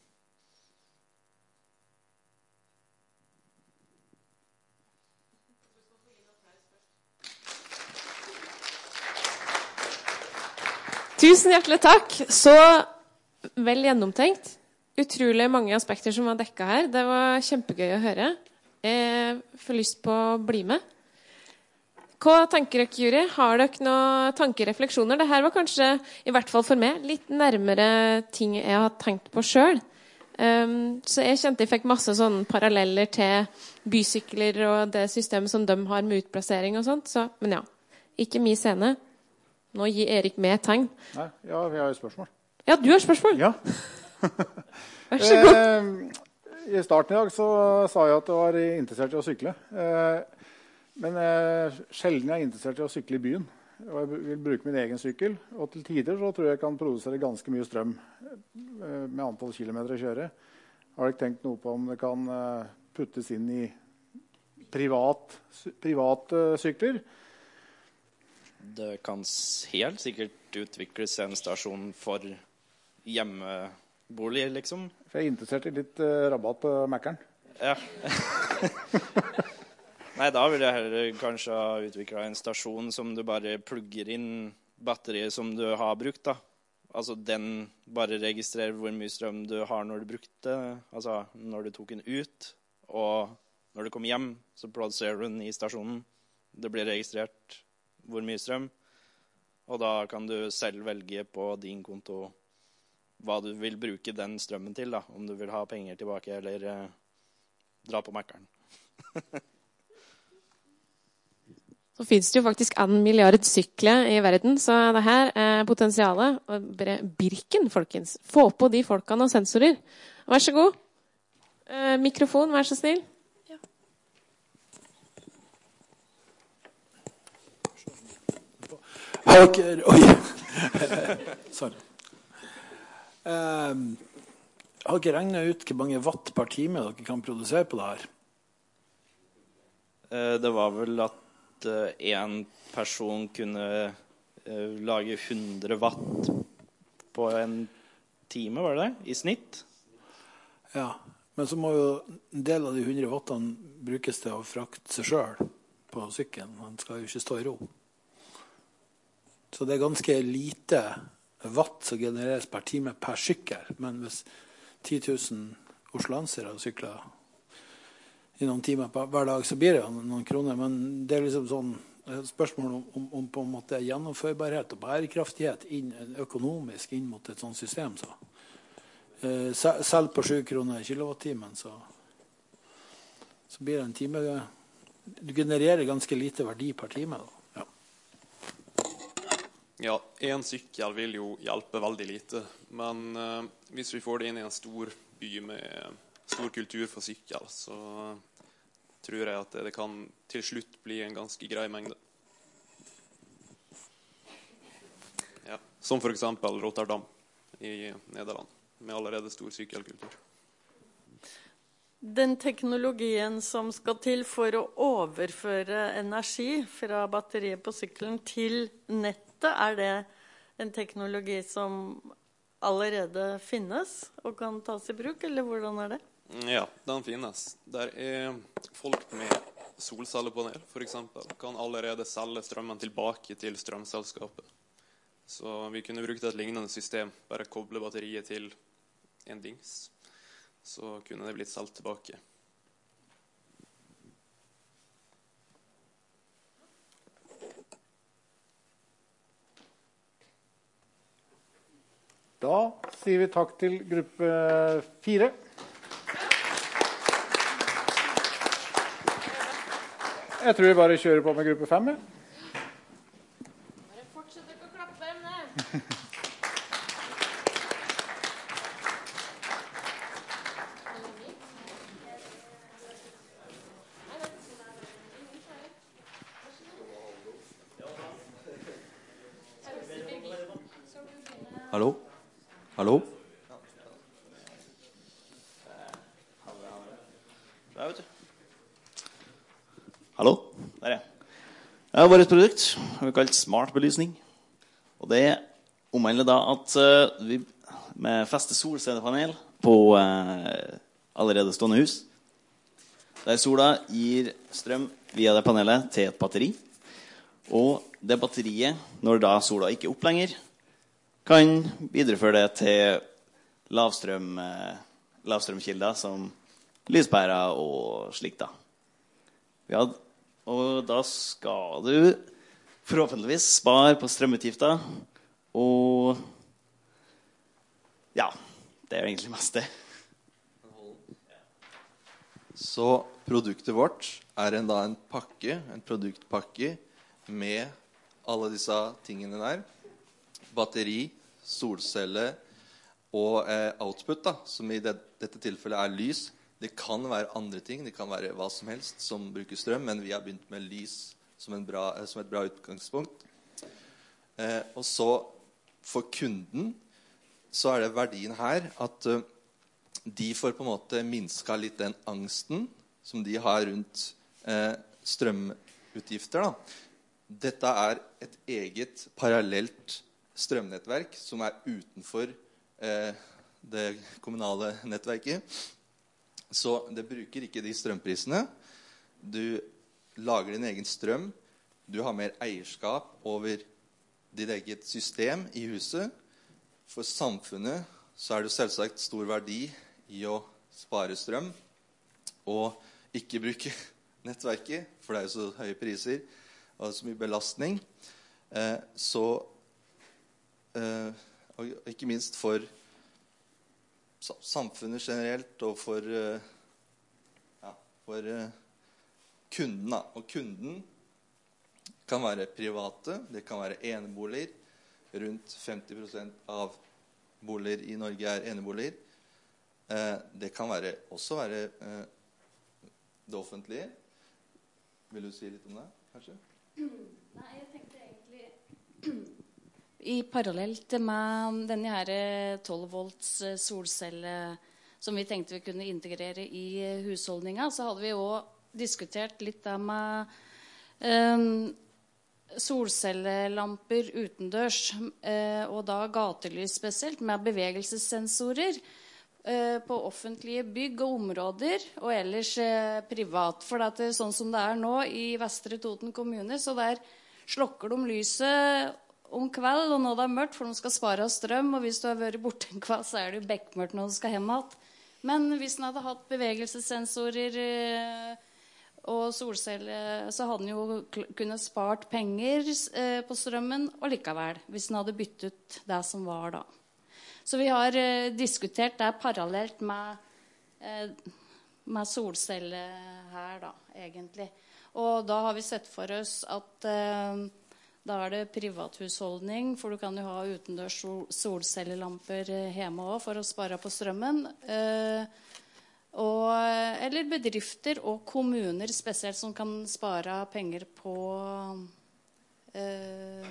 Tusen hjertelig takk. Så vel gjennomtenkt. Utrolig mange aspekter som var dekket her. Det var kjempegøy å høre. Jeg får lyst på å bli med. Hva tenker dere, jury? Har dere noen tankerefleksjoner? Dette var kanskje, i hvert fall for meg, litt nærmere ting jeg har tenkt på selv. Um, så jeg kjente jeg fikk masse sånne paralleller til bysykler og det systemet som de har med utplassering og sånt. Så, men ja, ikke min scene. Nå gir Erik meg et tegn. Nei, ja, vi har jo spørsmål. Ja, du har spørsmål. Ja. Vær så god. Eh, I starten i dag så sa jeg at jeg var interessert i å sykle. Eh, Men eh, sjelden jeg er interessert i å sykle i byen. Og jeg vil bruke min egen sykkel. Og til tider så tror jeg jeg kan produsere ganske mye strøm eh, med antall kilometer å kjøre. Har dere tenkt noe på om det kan eh, puttes inn i privat, private sykler? Det kan helt sikkert utvikles en stasjon for hjemmebolig, liksom. For jeg er interessert i litt eh, rabatt på Mækkern. Ja. Nei, da vil jeg heller kanskje ha utviklet en stasjon som du bare plugger inn batteriet som du har brukt da. Altså den bare registrerer hvor mye strøm du har når du brukte, altså når du tok den ut, og når du kom hjem så produserer du den i stasjonen. Det blir registrert hvor mye strøm, og da kan du selv velge på din konto hva du vil bruke den strømmen til da, om du vil ha penger tilbake eller eh, dra på Mækkern. så finnes det jo faktisk en milliard sykler i verden, så det her er potensialet. Og bare Birken, folkens. Få på de folkene og sensorer. Vær så god. Eh, mikrofon, vær så snill. Har dere, oi, sorry. Um, har dere regnet ut hvor mange watt per time dere kan produsere på det her? Eh, Det var vel at eh, en person kunne eh, lage hundre watt på en time, var det det? I snitt? Ja, men så må jo en del av de hundre wattene brukes til å frakte seg selv på sykkelen. Man skal jo ikke stå i ro. Så det er ganske lite watt som genereres per time per sykkel. Men hvis ti tusen osloensere sykler i noen timer på hver dag, så blir det noen kroner. Men det er liksom sånn et spørsmål om, om, om på en måte gjennomførbarhet og bærekraftighet inn, økonomisk inn mot et sånt system. Så. Eh, selv på sju kroner kilowattimen, så, så blir det en time. Du genererer ganske lite verdi per time da. Ja, en sykkel vil jo hjelpe veldig lite, men uh, hvis vi får det inn i en stor by med stor kultur for sykkel, så tror jeg at det, det kan til slutt bli en ganske grei mengde. Ja, som for eksempel Rotterdam i Nederland, med allerede stor sykkelkultur. Den teknologien som skal til for å overføre energi fra batteriet på sykkelen til nettet, er det en teknologi som allerede finnes og kan tas i bruk, eller hvordan er det? Ja, den finnes. Der er folk med solcellepanel, for eksempel, kan allerede selge strømmen tilbake til strømselskapet. Så vi kunne brukt et lignende system, bare koble batteriet til en dings. Så kunne det blitt solgt tilbake. Da sier vi takk til gruppe fire. Jeg tror vi bare kjører på med gruppe fem. Ja. Bare fortsett ikke å klappe dem ned. Hallo? Hallo? Der, vet du. Hallo? Der, ja. Det er vårt produkt, vi har kalt smart belysning. Og det omhandler da at uh, vi med feste solcellepanel på uh, allerede stående hus, der sola gir strøm via det panelet til et batteri. Og det batteriet, når da sola ikke er opp lenger, kan videreføre det til lavstrøm, uh, lavstrømkilder som lyspærer og slikt da. Ja, og da skal du forhåpentligvis spare på strømutgifter, og ja, det er jo egentlig mest det. Så produktet vårt er en, da en pakke, en produktpakke med alle disse tingene der. Batteri, solcelle og eh, output, da, som i det, dette tilfellet er lys. Det kan være andre ting, det kan være hva som helst som bruker strøm, men vi har begynt med lys som, en bra, som et bra utgangspunkt. Eh, og så for kunden så er det verdien her at uh, de får på en måte minska litt den angsten som de har rundt eh, strømutgifter. Da. Dette er et eget parallelt strømnettverk som er utenfor eh, det kommunale nettverket. Så det bruker ikke de strømprisene. Du lager din egen strøm. Du har mer eierskap over ditt eget system i huset. For samfunnet så er det selvsagt stor verdi i å spare strøm og ikke bruke nettverket, for det er jo så høye priser og så mye belastning. Eh, så eh, og ikke minst for samfunnet generelt og for, uh, ja, for uh, kunden. Da. Og kunden kan være private, det kan være eneboliger. Rundt femti prosent av boliger i Norge er eneboliger. Eh, det kan være, også være eh, det offentlige. Vil du si litt om det, kanskje? Nei, jeg tenkte egentlig i parallelt med denne her tolv volts solcelle som vi tenkte vi kunne integrere i husholdninga, så hadde vi også diskutert litt det med um, solcellelamper utendørs, uh, og da gatelys spesielt, med bevegelsessensorer uh, på offentlige bygg og områder, og ellers uh, privat. For det er sånn som det er nå i Vestre Toten kommune, så der slokker de lyset om kveld, og når det er mørkt, for de skal spare strøm, og hvis du har vært borte en kveld, så er det jo bekmørkt når du skal hjem igjen. Men hvis den hadde hatt bevegelsessensorer og solceller, så hadde den jo kunnet spart penger på strømmen og likevel, hvis den hadde byttet ut det som var da. Så vi har diskutert det parallelt med, med solceller her da, egentlig. Og da har vi sett for oss at da er det privathusholdning, for du kan jo ha utendørs solcellelamper hjemme også for å spare på strømmen. Eh, og, eller bedrifter og kommuner spesielt som kan spare penger på eh,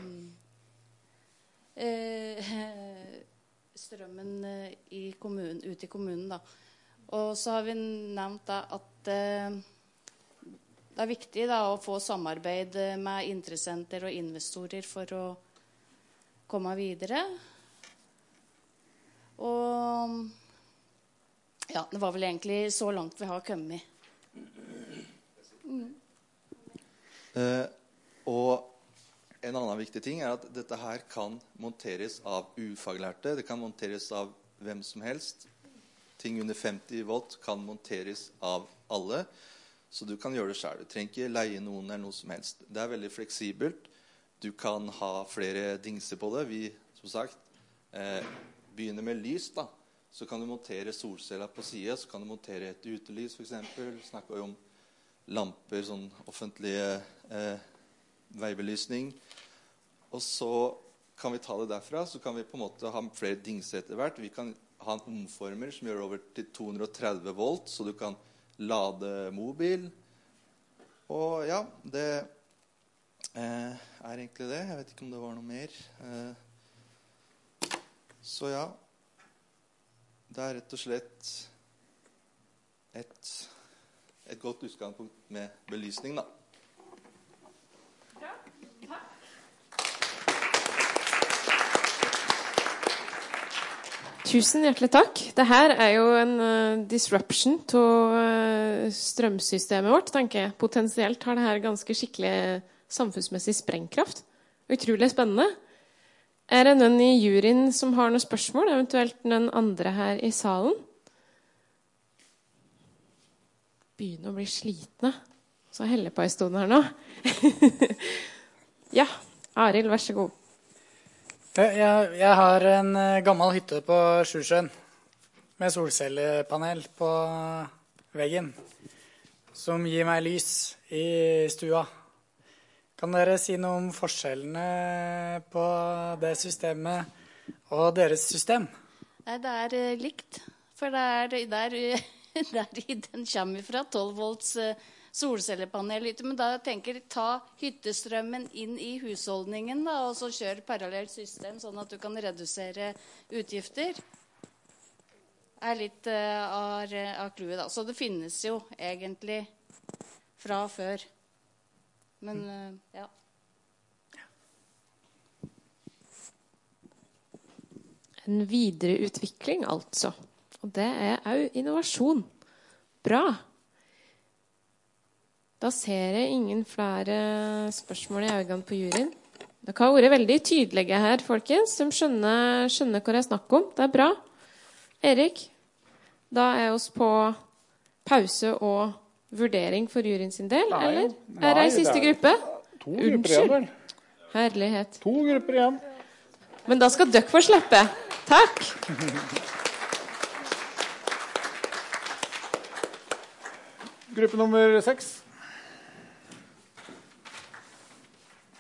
eh, strømmen i kommunen, ute i kommunen. Da. Og så har vi nevnt da, at eh, det er viktig da, å få samarbeid med interessenter og investorer for å komme videre. Og ja, det var vel egentlig så langt vi har kommet. Mm. Eh, og en annen viktig ting er at dette her kan monteres av ufaglærte. Det kan monteres av hvem som helst. Ting under femti volt kan monteres av alle. Så du kan gjøre det selv. Du trenger ikke leie noen eller noe som helst. Det er veldig fleksibelt. Du kan ha flere dingser på det. Vi, som sagt, eh, begynner med lys da. Så kan du montere solceller på siden. Så kan du montere et utelys, for eksempel. Snakker jo om lamper, sånn offentlige eh, veibelysning. Og så kan vi ta det derfra. Så kan vi på en måte ha flere dingser etter hvert. Vi kan ha en omformer som gjør over til to hundre og tretti volt, så du kan lade mobil. Og ja, det eh, er egentlig det. Jeg vet ikke om det var noe mer. Eh, så ja, det er rett og slett et, et godt utgangspunkt med belysning da. Tusen hjertelig takk. Dette er jo en uh, disruption til uh, strømsystemet vårt, tenker jeg. Potensielt har dette ganske skikkelig samfunnsmessig sprengkraft. Utrolig spennende. Er det noen i juryen som har noen spørsmål, eventuelt noen andre her i salen? Begynner å bli slitne. Så heller på en stund her nå. Ja, Arild, vær så god. Jeg, jeg har en gammel hytte på Sjusjøen med solcellepanel på veggen som gir meg lys i stua. Kan dere si noe om forskjellene på det systemet og deres system? Nei, det er likt, for det er der, der den kommer fra, tolv volts solcellepanel. Men da tenker jeg ta hyttestrømmen inn i husholdningen da, og så kjør parallelt system, sånn at du kan redusere utgifter. Det er litt uh, av, av clouet da. Så det finnes jo egentlig fra før. Men uh, ja. En videreutvikling altså. Og det er også innovasjon. Bra. Da ser jeg ingen flere spørsmål i øynene på juryen. Dere har vært veldig tydelige her, folkens. De skjønner, skjønner hva jeg snakker om. Det er bra. Erik, da er oss på pause og vurdering for juryen sin del, nei, eller? Nei, er det i siste gruppe? To grupper igjen, vel? Herlighet. To grupper igjen. Men da skal dere få slippe. Takk. Gruppe nummer seks.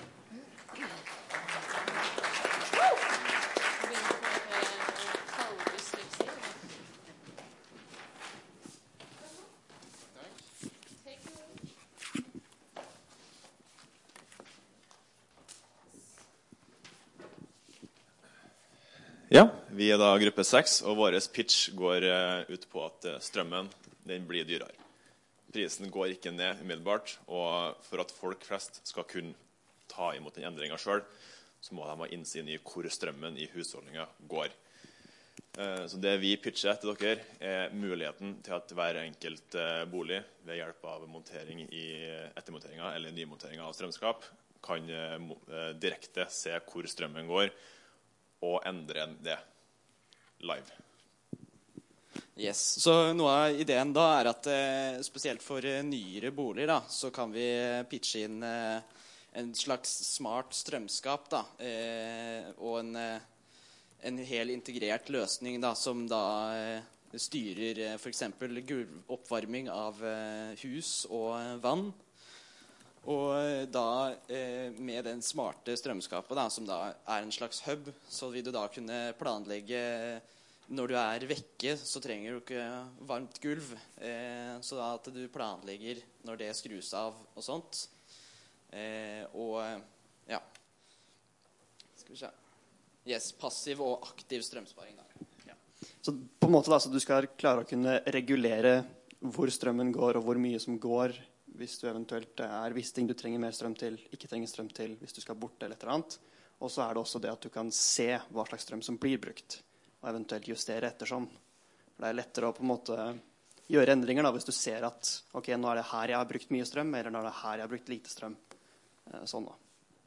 Vi er da gruppe seks, og vår pitch går ut på at strømmen den blir dyrere. Prisen går ikke ned umiddelbart, og for at folk flest skal kunne ta imot den endringen selv, så må de ha innsyn i hvor strømmen i husholdningen går. Så det vi pitcher til dere er muligheten til at hver enkelt bolig ved hjelp av montering i ettermonteringen eller nymonteringen av strømskap kan direkte se hvor strømmen går og endre det live. Yes, så noe av ideen da er at spesielt for nyere boliger da, så kan vi pitche inn en slags smart strømskap da, og en en hel integrert løsning da, som da eh, styrer eh, for eksempel oppvarming av eh, hus og eh, vann. Og eh, da eh, med den smarte strømskapet da, som da er en slags hub, så vil du da kunne planlegge når du er vekke, så trenger du ikke varmt gulv. Eh, så da at du planlegger når det skrus av og sånt. Eh, og ja, skal vi se. Yes, passiv og aktiv strømsparing da. Ja. Så på en måte da, så du skal klare å kunne regulere hvor strømmen går og hvor mye som går, hvis du eventuelt er visse ting du trenger mer strøm til, ikke trenger strøm til, hvis du skal bort eller et eller annet. Og så er det også det at du kan se hva slags strøm som blir brukt, og eventuelt justere ettersom. For det er lettere å på en måte gjøre endringer da, hvis du ser at ok, nå er det her jeg har brukt mye strøm, eller nå er det her jeg har brukt lite strøm. Sånn da.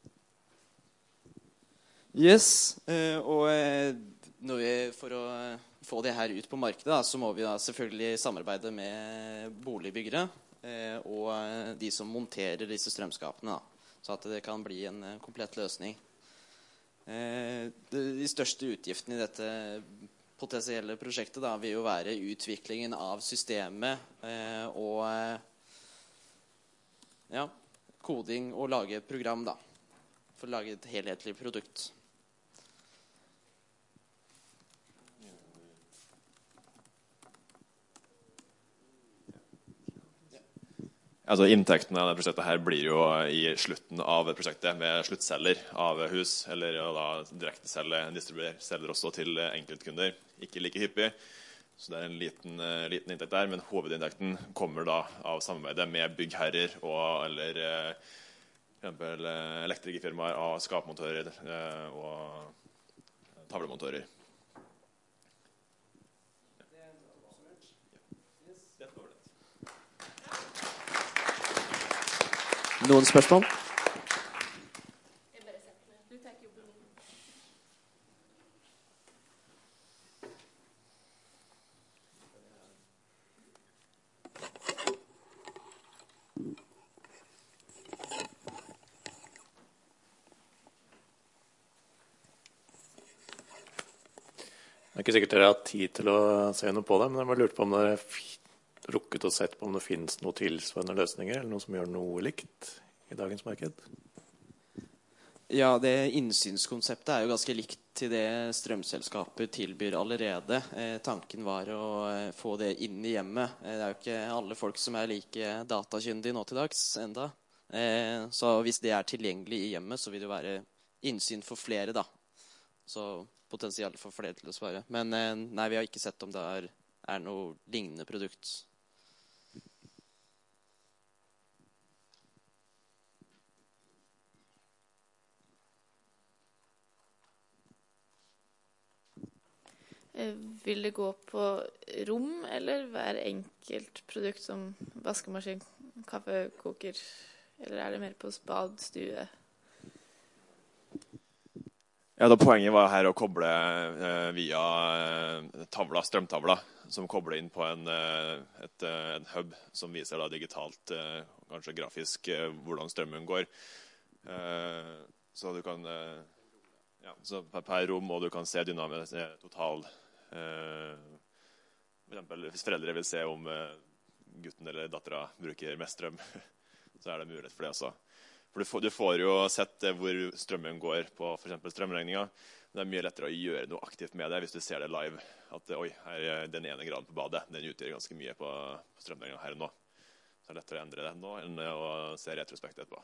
Yes, eh, og eh, når vi, for å få det her ut på markedet da, så må vi da selvfølgelig samarbeide med boligbyggere eh, og de som monterer disse strømskapene da, så at det kan bli en eh, komplett løsning. Eh, de, de største utgiftene i dette potensielle prosjektet da, vil jo være utviklingen av systemet eh, og eh, ja, koding og lage et program da, for å lage et helhetlig produkt. Altså inntektene av dette prosjektet her blir jo i slutten av prosjektet med sluttselger av hus, eller da direkte selge, distribuer, selger også til enkeltkunder, ikke like hyppig. Så det er en liten, liten inntekt der, men hovedinntekten kommer da av samarbeidet med byggherrer og eller for eksempel elektrikerfirmaer av skapmontører og tavlemontører. Noen spørsmål? Det er ikke sikkert dere har tid til å se noe på det, men jeg bare lurte på om dere rukket å sett på om det finnes noen tilsvarende løsninger, eller noe som gjør noe likt i dagens marked? Ja, det innsynskonseptet er jo ganske likt til det strømselskapet tilbyr allerede. Eh, tanken var å eh, få det inn i hjemmet. Eh, det er jo ikke alle folk som er like datakyndige nå til dags enda. Eh, så hvis det er tilgjengelig i hjemmet, så vil det være innsyn for flere da. Så potensielt for flere til å svare. Men eh, nei, vi har ikke sett om det er, er noe lignende produkt. Vil det gå på rom, eller hver enkelt produkt som vaskemaskin, kaffekoker, eller er det mer på spad, stue? Ja, da poenget var her å koble eh, via eh, tavla, strømtavla, som kobler inn på en, eh, et, en hub som viser da digitalt, eh, kanskje grafisk, eh, hvordan strømmen går. Eh, så du kan, eh, ja, så per, per rom, og du kan se dynamisk total. Uh, for eksempel, hvis foreldre vil se om uh, gutten eller datteren bruker mest strøm, så er det mulighet for det også. For du får, du får jo sett uh, hvor strømmen går på for eksempel strømregningen. Det er mye lettere å gjøre noe aktivt med det hvis du ser det live. At oi, her er den ene graden på badet, den utgjør ganske mye på, på strømregningen her og nå. Så det er lettere å endre det nå enn å se retrospekt etterpå.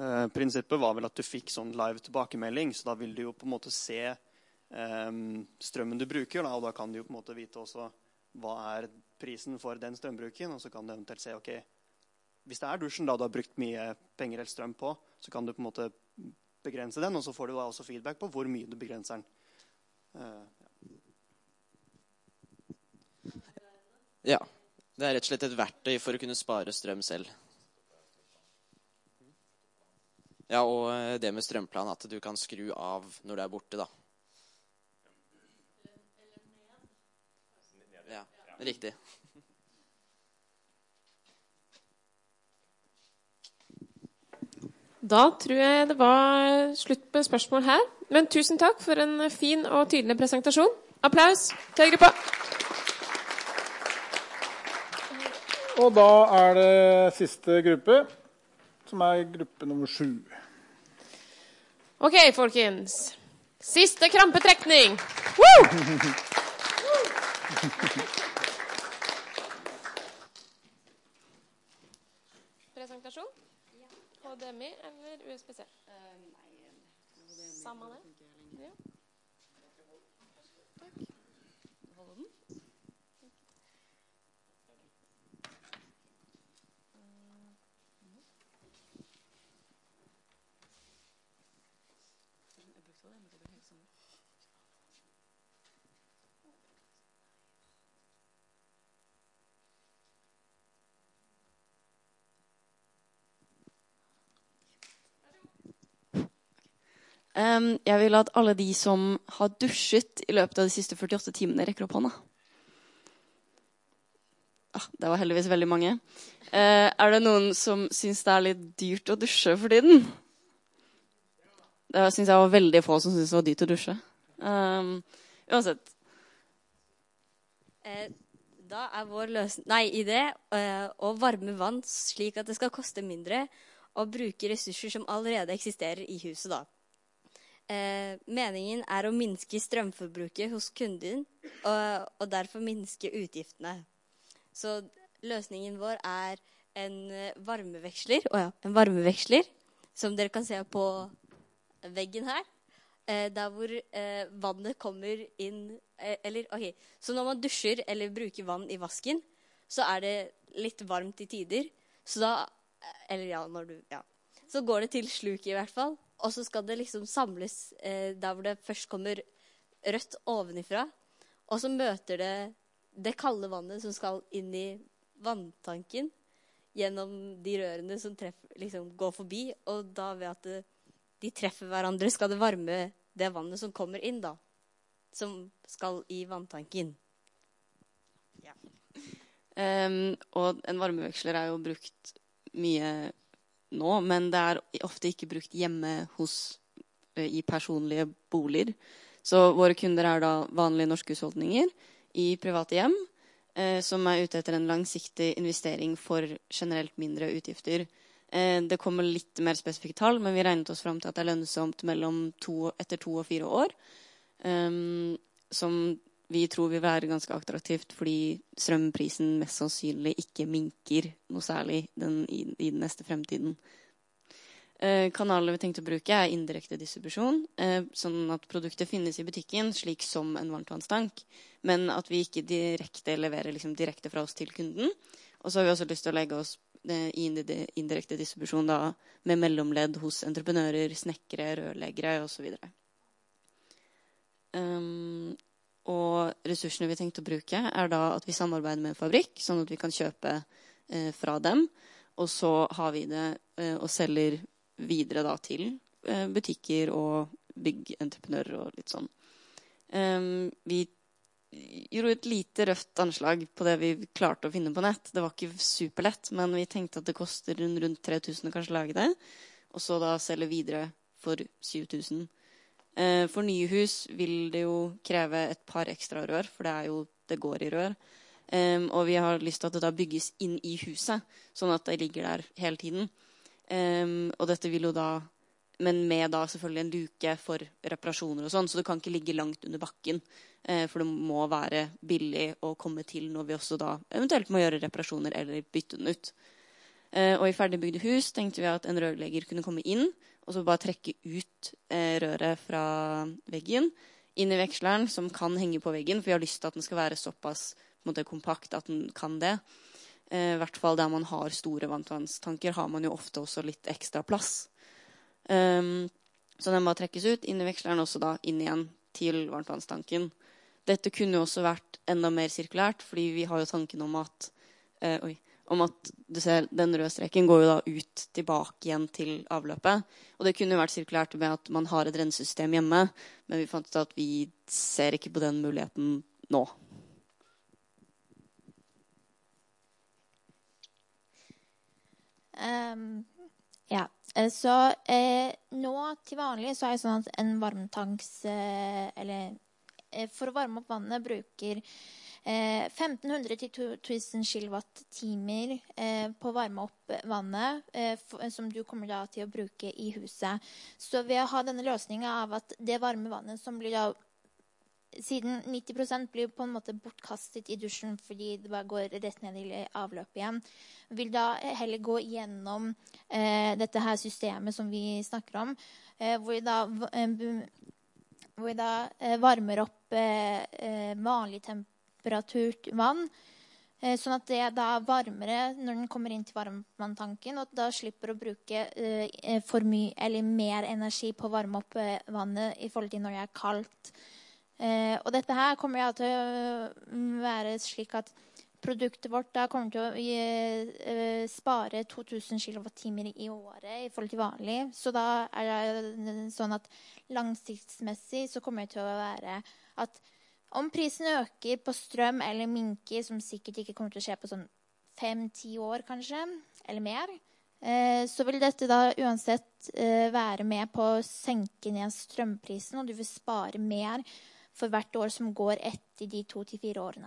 Eh, prinsippet var vel at du fikk sånn live tilbakemelding, så da vil du jo på en måte se eh, strømmen du bruker, da, og da kan du jo på en måte vite også hva er prisen for den strømbruken, og så kan du eventuelt se, ok, hvis det er dusjen da du har brukt mye penger eller strøm på, så kan du på en måte begrense den, og så får du da også feedback på hvor mye du begrenser den. Eh, Ja, det er rett og slett et verktøy for å kunne spare strøm selv. Ja, og det med strømplan, at du kan skru av når du er borte, da. Ja, riktig. Da tror jeg det var slutt på spørsmål her. Men tusen takk for en fin og tydelig presentasjon. Applaus til gruppa. Og da er det siste gruppe, som er gruppe nummer sju. Ok, folkens. Siste krampetrekning. Woo! Presentasjon? H D M I eller U S B C? Samme det. Ja. Takk. Holder den? Um, jeg vil at alle de som har dusjet i løpet av de siste førtiåtte timene rekker opp hånda. Ah, det var heldigvis veldig mange. Uh, er det noen som synes det er litt dyrt å dusje for tiden? Det synes jeg var veldig få som synes det var dyrt å dusje. Um, uansett. Eh, da er vår løsning, nei, idé eh, å varme vann slik at det skal koste mindre og bruke ressurser som allerede eksisterer i huset da. Eh, meningen er å minske strømforbruket hos kunden og, og derfor minske utgiftene. Så løsningen vår er en varmeveksler, oh ja, en varmeveksler som dere kan se på veggen her, eh, der hvor eh, vannet kommer inn, eh, eller ok, så når man dusjer eller bruker vann i vasken, så er det litt varmt i tider, så da, eller ja, når du, ja, så går det til sluk i hvert fall. Og så skal det liksom samles eh, der hvor det først kommer rødt ovenifra. Og så møter det det kalde vannet som skal inn i vanntanken gjennom de rørene som treffer, liksom, går forbi. Og da ved at det, de treffer hverandre skal det varme det vannet som kommer inn da. Som skal i vanntanken. Ja. Um, og en varmeveksler er jo brukt mye nå, men det er ofte ikke brukt hjemme hos, i personlige boliger. Så våre kunder er da vanlige norske husholdninger i private hjem, eh, som er ute etter en langsiktig investering for generelt mindre utgifter. Eh, det kommer litt mer spesifikke tall, men vi regnet oss frem til at det er lønnsomt mellom to, etter to og fire år, um, som vi tror vil være ganske attraktivt, fordi strømprisen mest sannsynlig ikke minker noe særlig den, i, i den neste fremtiden. Eh, kanalene vi tenkte å bruke er indirekte distribusjon, eh, sånn at produktet finnes i butikken, slik som en varmtvannstank, men at vi ikke direkte leverer liksom, direkte fra oss til kunden. Og så har vi også lyst til å legge oss eh, i indirekte distribusjon da, med mellomledd hos entreprenører, snekkere, rørleggere og så videre. Um, Og ressursene vi tenkte å bruke er da at vi samarbeider med en fabrikk, sånn at vi kan kjøpe eh, fra dem. Og så har vi det eh, og selger videre da til eh, butikker og byggentreprenører og litt sånn. Um, vi gjorde et lite røft anslag på det vi klarte å finne på nett. Det var ikke superlett, men vi tenkte at det koster rundt tre tusen å kanskje lage det. Og så da selge videre for syv tusen. For nye hus vil det jo kreve et par ekstra rør, for det er jo, det går i rør. Um, og vi har lyst til at det da bygges inn i huset, sånn at det ligger der hele tiden. Um, og dette vil jo da, men med da selvfølgelig en luke for reparasjoner og sånn, så det kan ikke ligge langt under bakken, uh, for det må være billig å komme til når vi også da eventuelt må gjøre reparasjoner eller bytte den ut. Eh, og i ferdigbygde hus tenkte vi at en rørlegger kunne komme inn og så bare trekke ut eh, røret fra veggen inn i veksleren, som kan henge på veggen, for vi har lyst til at den skal være såpass på en måte, kompakt at den kan det. Eh, I hvert fall der man har store varmtvannstanker, har man jo ofte også litt ekstra plass. Um, så den bare trekkes ut, inn i veksleren, og så da inn igjen til varmtvannstanken. Dette kunne jo også vært enda mer sirkulært, fordi vi har jo tanken om at eh, oi, om at du ser, den røde streken går jo da ut tilbake igjen til avløpet. Og det kunne jo vært sirkulært med at man har et rensesystem hjemme, men vi fant ut at vi ser ikke på den muligheten nå. Um, ja, så eh, nå til vanlig så er det sånn at en varmtanks, eh, eller eh, for å varme opp vannet bruker Eh, femten hundre til to tusen kilowatt-timer eh, på å varme opp vannet, eh, for, som du kommer da til å bruke i huset. Så ved å ha denne løsningen av at det varme vannet som blir da, siden nitti prosent blir på en måte bortkastet i dusjen fordi det bare går rett ned i avløpet igjen, vil da heller gå gjennom eh, dette her systemet som vi snakker om, eh, hvor vi da, eh, hvor vi da eh, varmer opp eh, eh, vanlig temperatur temperaturt vann, sånn at det da er varmere når den kommer inn til varmvanntanken, og da slipper å bruke uh, for mye eller mer energi på å varme opp uh, vannet i forhold til når det er kaldt. Uh, og dette her kommer ja til å være slik at produktet vårt da kommer til å uh, spare to tusen kilowatt-timer i året i forhold til vanlig. Så da er det sånn at langsiktsmessig så kommer det til å være at om prisen øker på strøm eller minker, som sikkert ikke kommer til å skje på sånn fem-ti år kanskje, eller mer, eh, så vil dette da uansett eh, være med på å senke ned strømprisen, og du vil spare mer for hvert år som går etter de to til fire årene.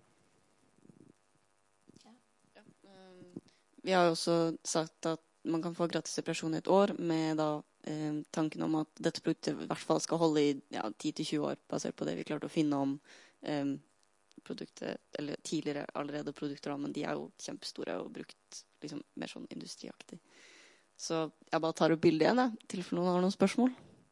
Ja. Ja. Vi har jo også sagt at man kan få gratis reparasjon i et år med da tanken om at dette produktet i hvert fall skal holde i ja, ti til tjue år, basert på det vi klarte å finne om um, produktet, eller tidligere allerede produkter, men de er jo kjempestore og brukt liksom, mer sånn industriaktig. Så jeg bare tar opp bildet igjen, jeg, til for noen har noen spørsmål.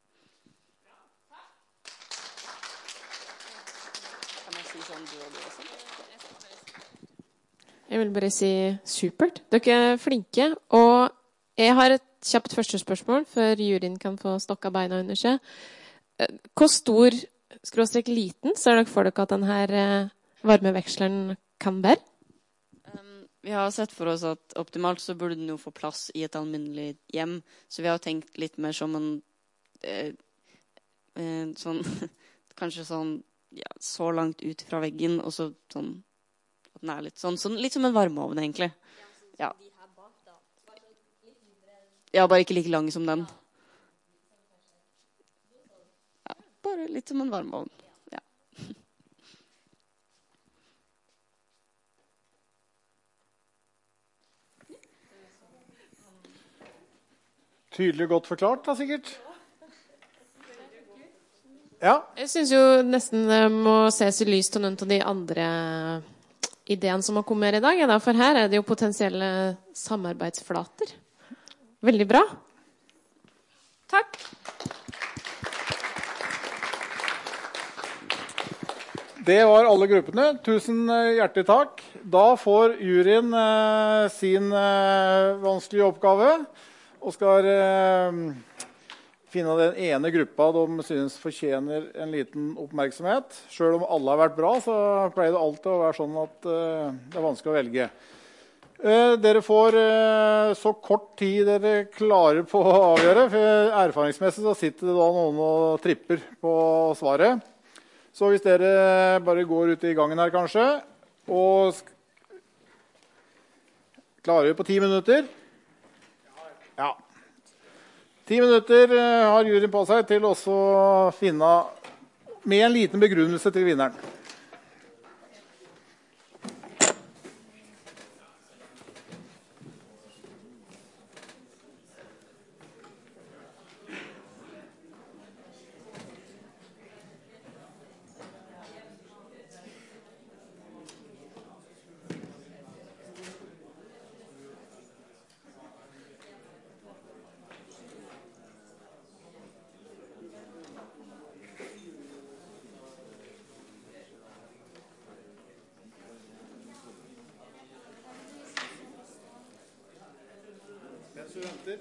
Kan jeg si sånn du og du også? Jeg vil bare si supert. Dere er flinke, og jeg har et kjapt første spørsmål før juryen kan få stokka beina under seg. Hvor stor, skråstrek liten, ser dere for dere at denne varmeveksleren kan være? Um, vi har sett for oss at optimalt så burde den jo få plass i et alminnelig hjem. Så vi har tenkt litt mer som en eh, eh, sånn, kanskje sånn ja, så langt ut fra veggen, og så sånn at den er litt sånn, sånn litt som en varmeovn egentlig. Ja. Ja, bare ikke like lang som den. Ja, bare litt som en varmeovn. Ja. Tydelig godt forklart, da sikkert. Ja. Jeg synes jo nesten det må ses i lys til noen av de andre ideene som har kommet her i dag. Ja, for her er det jo potensielle samarbeidsflater. Veldig bra. Takk. Det var alle gruppene. Tusen hjertelig takk. Da får juryen eh, sin eh, vanskelige oppgave og skal eh, finne den ene gruppa de synes fortjener en liten oppmerksomhet. Selv om alle har vært bra, så pleier det alltid å være sånn at eh, det er vanskelig å velge. Eh, dere får eh, så kort tid dere klarer på å avgjøre, for erfaringsmessig så sitter det da noen og tripper på svaret. Så hvis dere bare går ut i gangen her kanskje, og klarer på ti minutter. Ja. Ti minutter eh, har juryen på seg til å finne med en liten begrunnelse til vinneren. mens vi venter.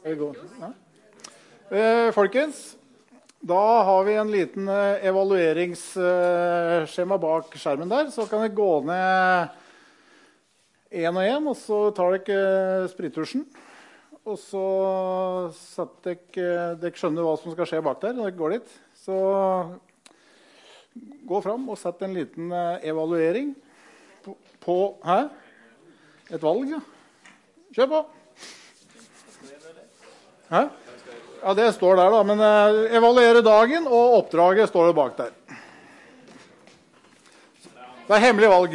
Er det gå? Ja. Eh, folkens, da har vi en liten eh, evalueringsskjema bak skjermen der. Så kan dere gå ned en og en, og så tar dere sprittusjen. Og så setter dere, dere skjønner hva som skal skje bak der når dere går dit. Så gå fram og sett en liten evaluering på, på hæ? Et valg, ja. Kjør på. Hæ? Ja, det står der da, men uh, evaluere dagen og oppdraget står det bak der. Det er hemmelig valg.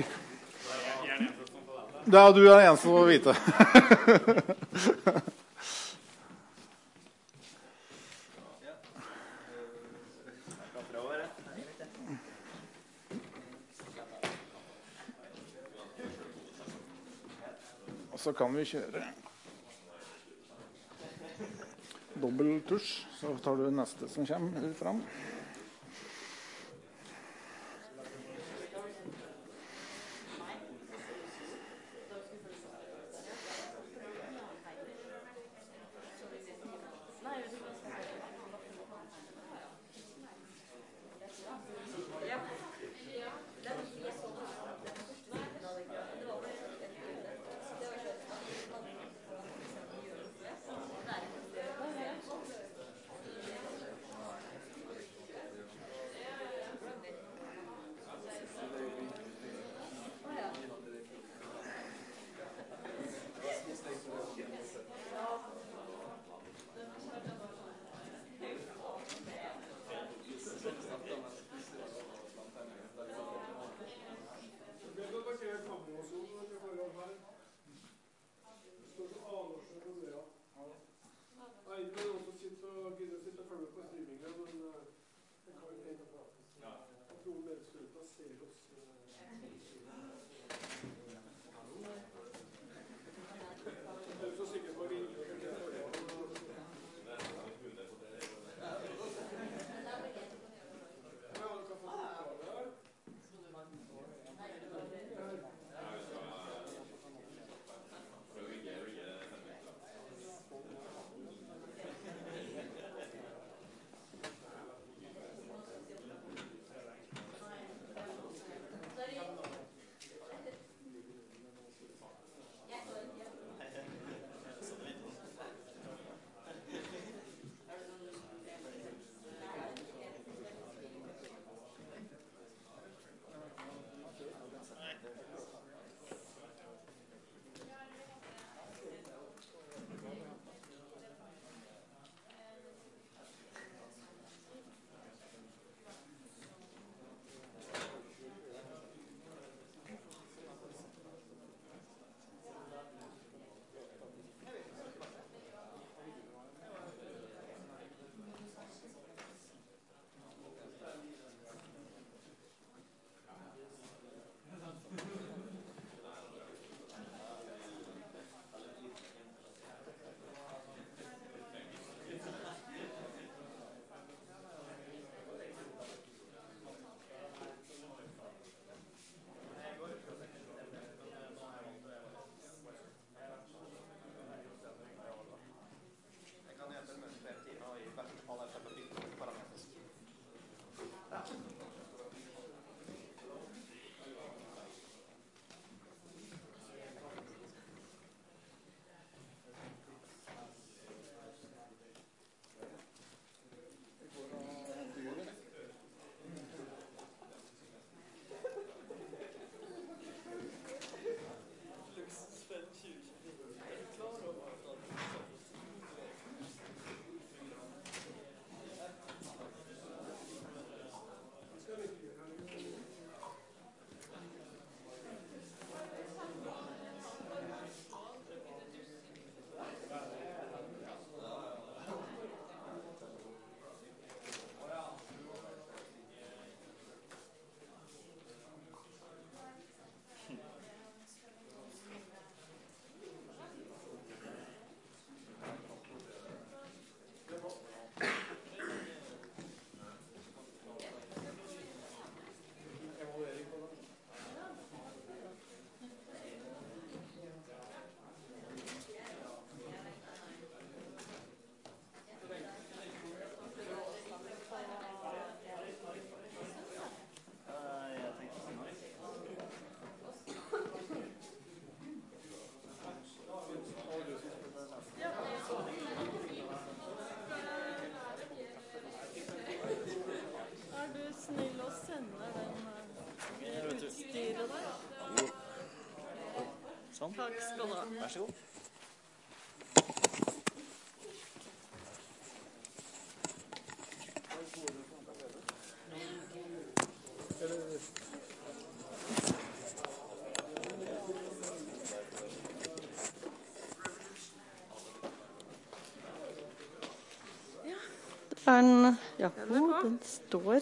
Det er du er den eneste som får vite. Og så kan vi kjøre dobbelt tusj, så tar du neste som kommer fram. Sånn. Takk skal du ha. Vær så god. Den, ja, den står.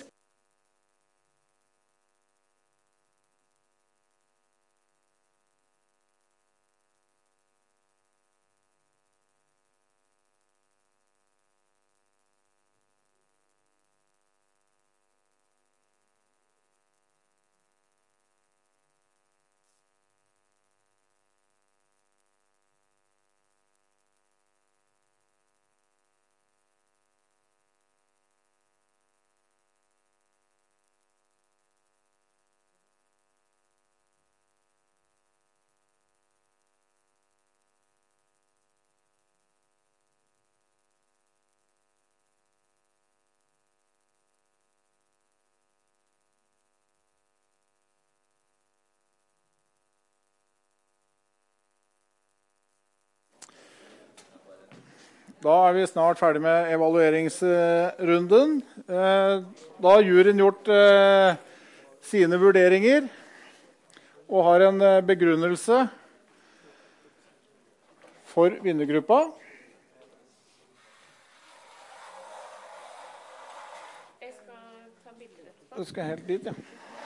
Da er vi snart ferdig med evalueringsrunden. Da har juryen gjort sine vurderinger og har en begrunnelse for vinnergruppa. Jeg skal ta bilder etterpå. Du skal helt dit, ja.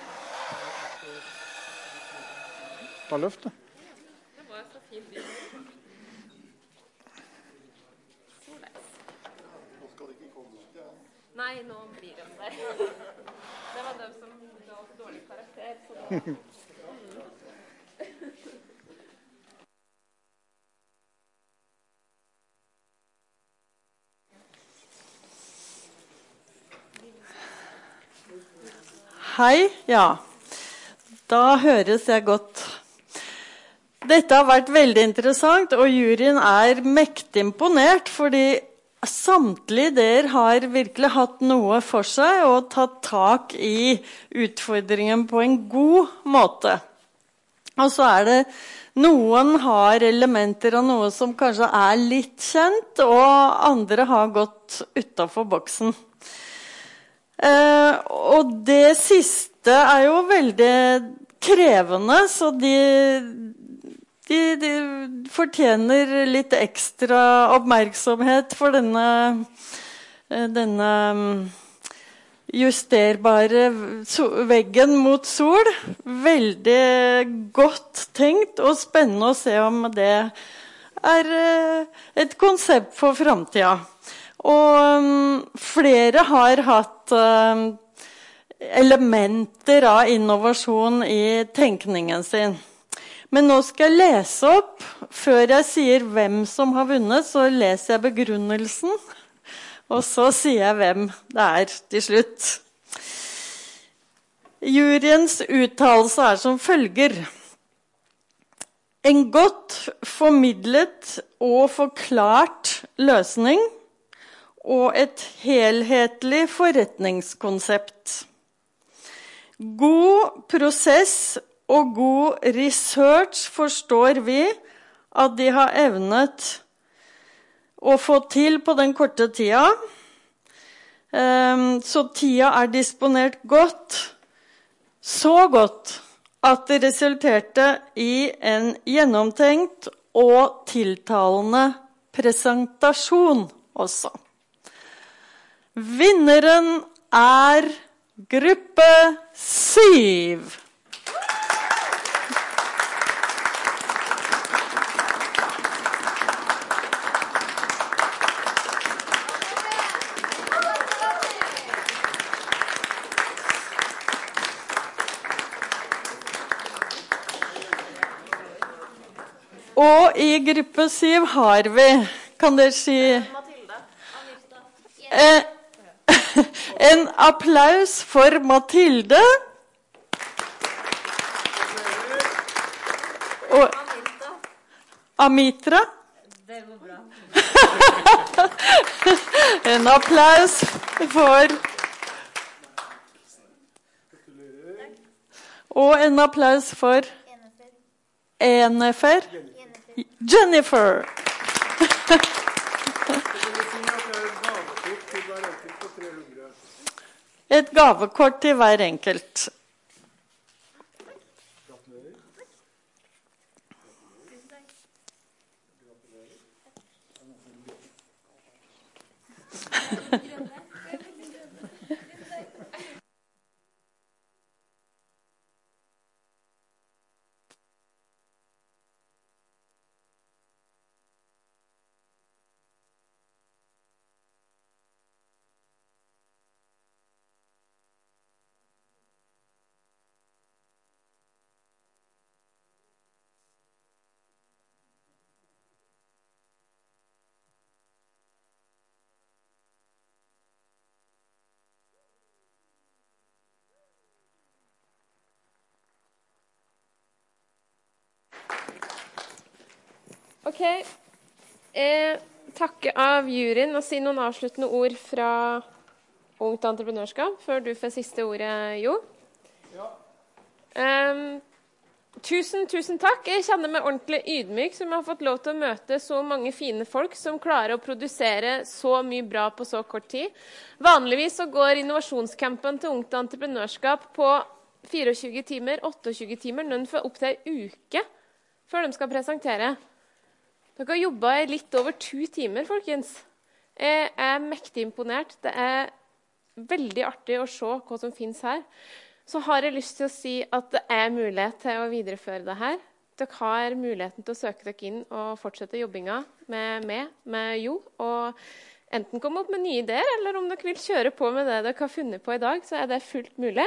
Ta løft, da. Det var så fint bilder. Nei, nå blir de der. Det var dem som ga oss dårlig karakter. Så da... Hei, ja. Da høres jeg godt. Dette har vært veldig interessant, og juryen er mektig imponert, fordi samtlige der har virkelig hatt noe for seg og tatt tak i utfordringen på en god måte. Og så er det noen har elementer av noe som kanskje er litt kjent, og andre har gått utenfor boksen. Eh, og det siste er jo veldig krevende, så de... De, de fortjener litt ekstra oppmerksomhet for denne, denne justerbare veggen mot sol. Veldig godt tenkt og spennende å se om det er et konsept for fremtiden. Og flere har hatt elementer av innovasjon i tenkningen sin. Men nå skal jeg lese opp, før jeg sier hvem som har vunnet, så leser jeg begrunnelsen, og så sier jeg hvem det er til slutt. Juryens uttalelse er som følger. En godt formidlet og forklart løsning, og et helhetlig forretningskonsept. God prosess og god research forstår vi at de har evnet å få til på den korte tida. Så tida er disponert godt, så godt at det resulterte i en gjennomtenkt og tiltalende presentasjon også. Vinneren er gruppe syv. Og i gruppe syv har vi, kan dere si, eh, en applaus for Mathilde. Og Amitra. Det går bra. En applaus for... Og en applaus for... Enefer? Jennifer. Et gavekort til hver enkelt. Ok, eh, takke av juryen og si noen avsluttende ord fra Ungt Entreprenørskap, før du får siste ordet, Jo. Ja. Um, tusen, tusen takk. Jeg kjenner meg ordentlig ydmyk som har fått lov til å møte så mange fine folk som klarer å produsere så mye bra på så kort tid. Vanligvis så går innovasjonscampen til Ungt Entreprenørskap på tjuefire timer, tjueåtte timer, noen får opp til en uke før de skal presentere. Dere har jobbet i litt over to timer, folkens. Jeg er mektig imponert. Det er veldig artig å se hva som finnes her. Så har jeg lyst til å si at det er mulighet til å videreføre det her. Dere har muligheten til å søke dere inn og fortsette jobbinga med meg, med Jo, og enten komme opp med nye ideer, eller om dere vil kjøre på med det dere har funnet på i dag, så er det fullt mulig.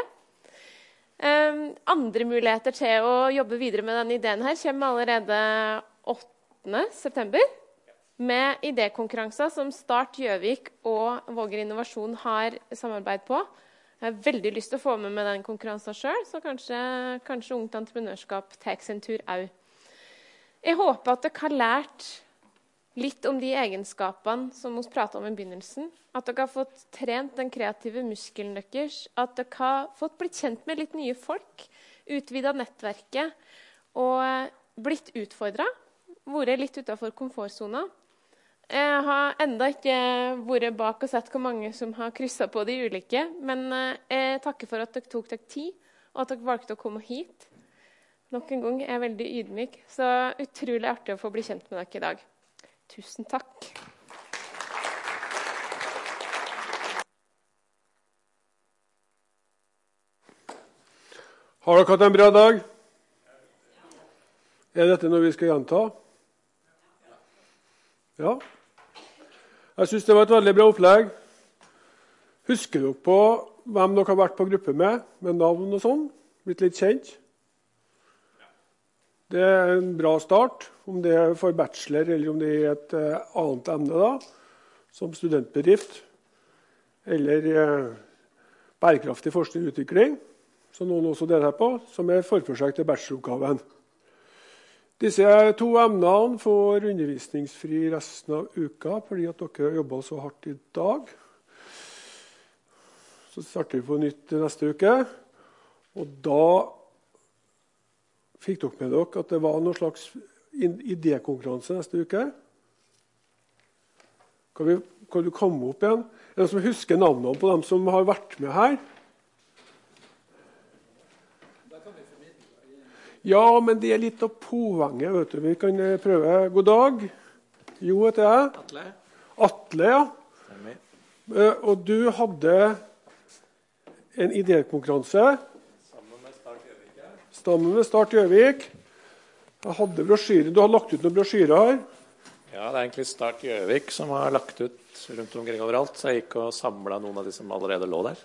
Um, andre muligheter til å jobbe videre med denne ideen her kommer allerede åttende september med idékonkurranser som Start Gjøvik og Våger Innovasjon har samarbeid på. Jeg har veldig lyst til å få med med den konkurransen selv, så kanskje, kanskje Ungt Entreprenørskap tar sin tur også. Jeg håper at dere har lært litt om de egenskapene som vi pratet om i begynnelsen. At dere har fått trent den kreative muskelen deres. At dere har fått blitt kjent med litt nye folk, utvidet nettverket og blitt utfordret. Vært litt utenfor komfortzona. Jeg har enda ikke vært bak og sett hvor mange som har krysset på de ulike, men jeg takker for at dere tok dere tid, og at dere valgte å komme hit. Nok en gang er jeg veldig ydmyk, så utrolig artig å få bli kjent med dere i dag. Tusen takk. Har dere hatt en bra dag? Er dette noe vi skal gjenta? Ja. Jeg synes det var et veldig bra opplegg. Husker dere på hvem dere har vært på gruppe med, med navn og sånn? Blitt litt kjent? Det er en bra start, om det er for bachelor eller om det er et uh, annet emne da, som studentbedrift, eller uh, bærekraftig forskning og utvikling, som noen også deler på, som er forprosjekt til bacheloroppgaven. Disse to emnene får undervisningsfri resten av uka, fordi at dere har jobbet så hardt i dag. Så starter vi på nytt neste uke, og da fikk dere med dere at det var noen slags idékonkurranse neste uke. Kan, vi, kan du komme opp igjen? Er det noen som husker navnene på dem som har vært med her? Ja, men det er litt av poenget, vet du. Vi kan prøve. God dag. Jo, heter jeg. Atle. Atle, ja. Stemmer. Og du hadde en idékonkurranse. Sammen med Start Gjøvik. Sammen med Start Gjøvik. Jeg hadde brosjyre. Du har lagt ut noen brosjyrer her. Ja, det er egentlig Start Gjøvik som har lagt ut rundt omkring overalt. Så jeg gikk og samlet noen av de som allerede lå der.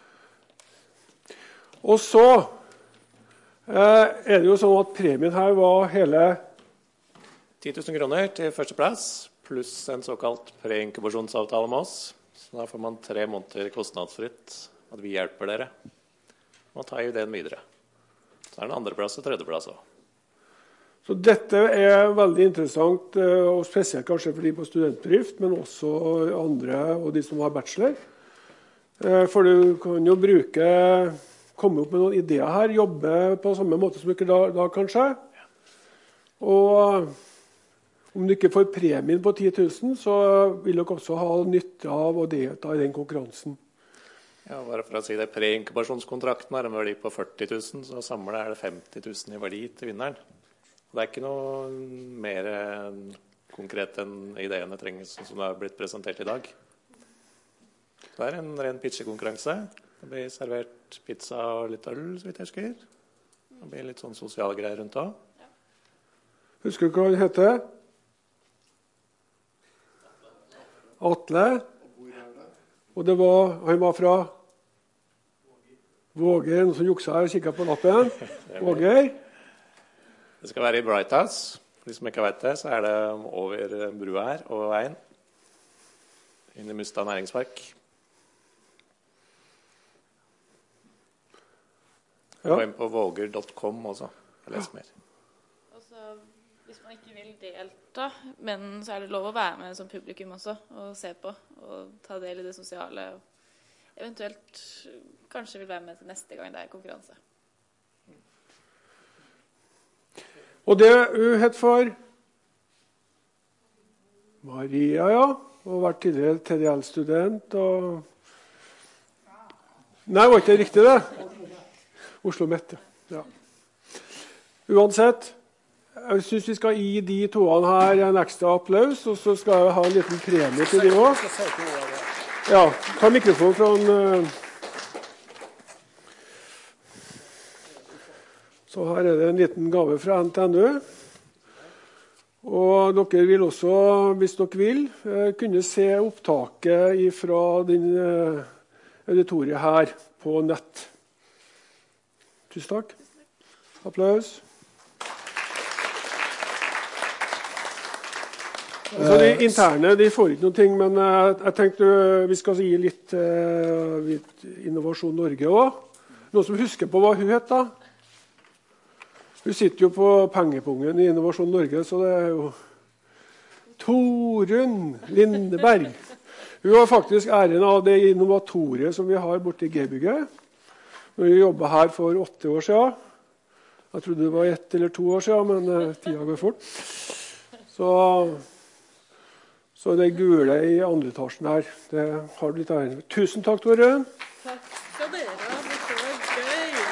Og så er det jo sånn at premien her var hele ti tusen kroner til førsteplass, pluss en såkalt pre-inkubasjonsavtale med oss. Så da får man tre måneder kostnadsfritt at vi hjelper dere og tar ideen videre. Så er det en andreplass og tredjeplass også. Så dette er veldig interessant, og spesielt kanskje for de på studentbedrift, men også andre og de som har bachelor. For du kan jo bruke komme opp med noen ideer her, jobbe på samme måte som dere da, da kanskje. Og om du ikke får premien på ti tusen, så vil dere også ha nytte av å delta i den konkurransen. Ja, bare for å si det, Preinkubasjonskontrakten har en verdi på førti tusen, så samlet er det femti tusen i verdi til vinneren. Og det er ikke noe mer konkret enn ideene trenges som det har blitt presentert i dag. Så det er en ren pitchekonkurranse. Det blir servert pizza og litt øl, så vidt jeg husker. Det blir litt sånn sosiale greier rundt også. Husker du hva han heter? Atle. Og det var, han var fra Våger, noen som juksa her og kikket på lappen. Våger. Det skal være i Bright House. For de som ikke vet det, så er det over brua her og veien. Inn i Mustad næringspark. Ja. Gå inn på våger punktum com også. Jeg leser mer. Og så, hvis man ikke vil delta, men så er det lov å være med som publikum også, og se på, og ta del i det sosiale, og eventuelt kanskje vil være med til neste gang det er konkurranse. Og det hun het for Maria, ja, og vært tidligere T D L-student, og nei, var ikke det riktig det? Oslo Mette, ja. Uansett, jeg synes vi skal gi de toene her en ekstra applaus, og så skal jeg ha en liten premie til de også. Ja, ta mikrofonen fra en... Så her er det en liten gave fra N T N U. Og dere vil også, hvis dere vil, kunne se opptaket fra din auditoriet her på nett. Tusen takk. Applaus. Altså, de interne de får ikke noen ting, men jeg, jeg tenkte vi skal gi litt uh, Innovasjon Norge også. Noen som husker på hva hun het da? Hun sitter jo på pengepungen i Innovasjon Norge, så det er jo Torunn Lindeberg. Hun har faktisk æren av det innovatoriet som vi har borte i G-bygget. Hun jobbet her for åtte år siden. Jeg trodde det var ett eller to år siden, men uh, tida går fort. Så... Så det gule i andre etasjen her, det har du litt æren. Tusen takk, Tore. Takk skal dere ha, det var gøy.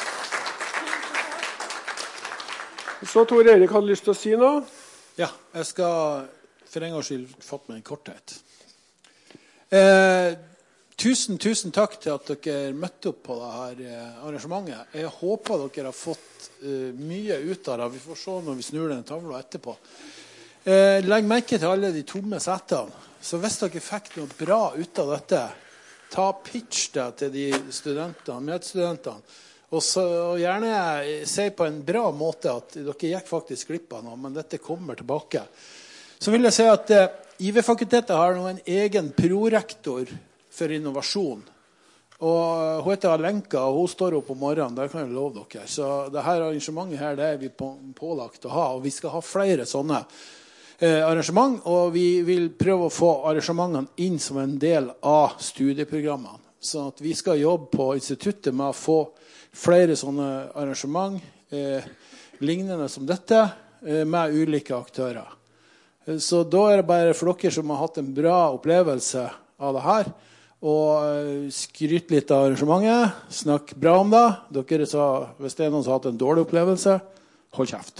Så Tore Erik hadde lyst til å si noe. Ja, jeg skal for en gangs skyld fatte meg en korthet. Eh, tusen, tusen takk til at dere møtte opp på dette arrangementet. Jeg håper dere har fått uh, mye ut av det. Vi får se når vi snur den tavla etterpå. Eh, legg merke til alle de tomme setene. Så hvis dere fikk noe bra ut av dette, ta pitch det til de studentene, medstudentene. Og, så, og gjerne si på en bra måte at dere gikk faktisk glipp av noe, men dette kommer tilbake. Så vil jeg si at eh, I V-fakultetet har nå en egen prorektor for innovasjon. Og hun heter Alenka, og hun står opp om morgenen, det kan jeg love dere. Så dette arrangementet her, det er vi på, pålagt å ha, og vi skal ha flere sånne Eh, arrangement, og vi vil prøve å få arrangementene inn som en del av studieprogrammene. Så at vi skal jobbe på instituttet med å få flere sånne arrangement, eh, lignende som dette, eh, med ulike aktører. Eh, så da er det bare for dere som har hatt en bra opplevelse av det her, og eh, skryte litt av arrangementet, snakk bra om det. Dere sa, hvis det er noen som har hatt en dårlig opplevelse, hold kjeft.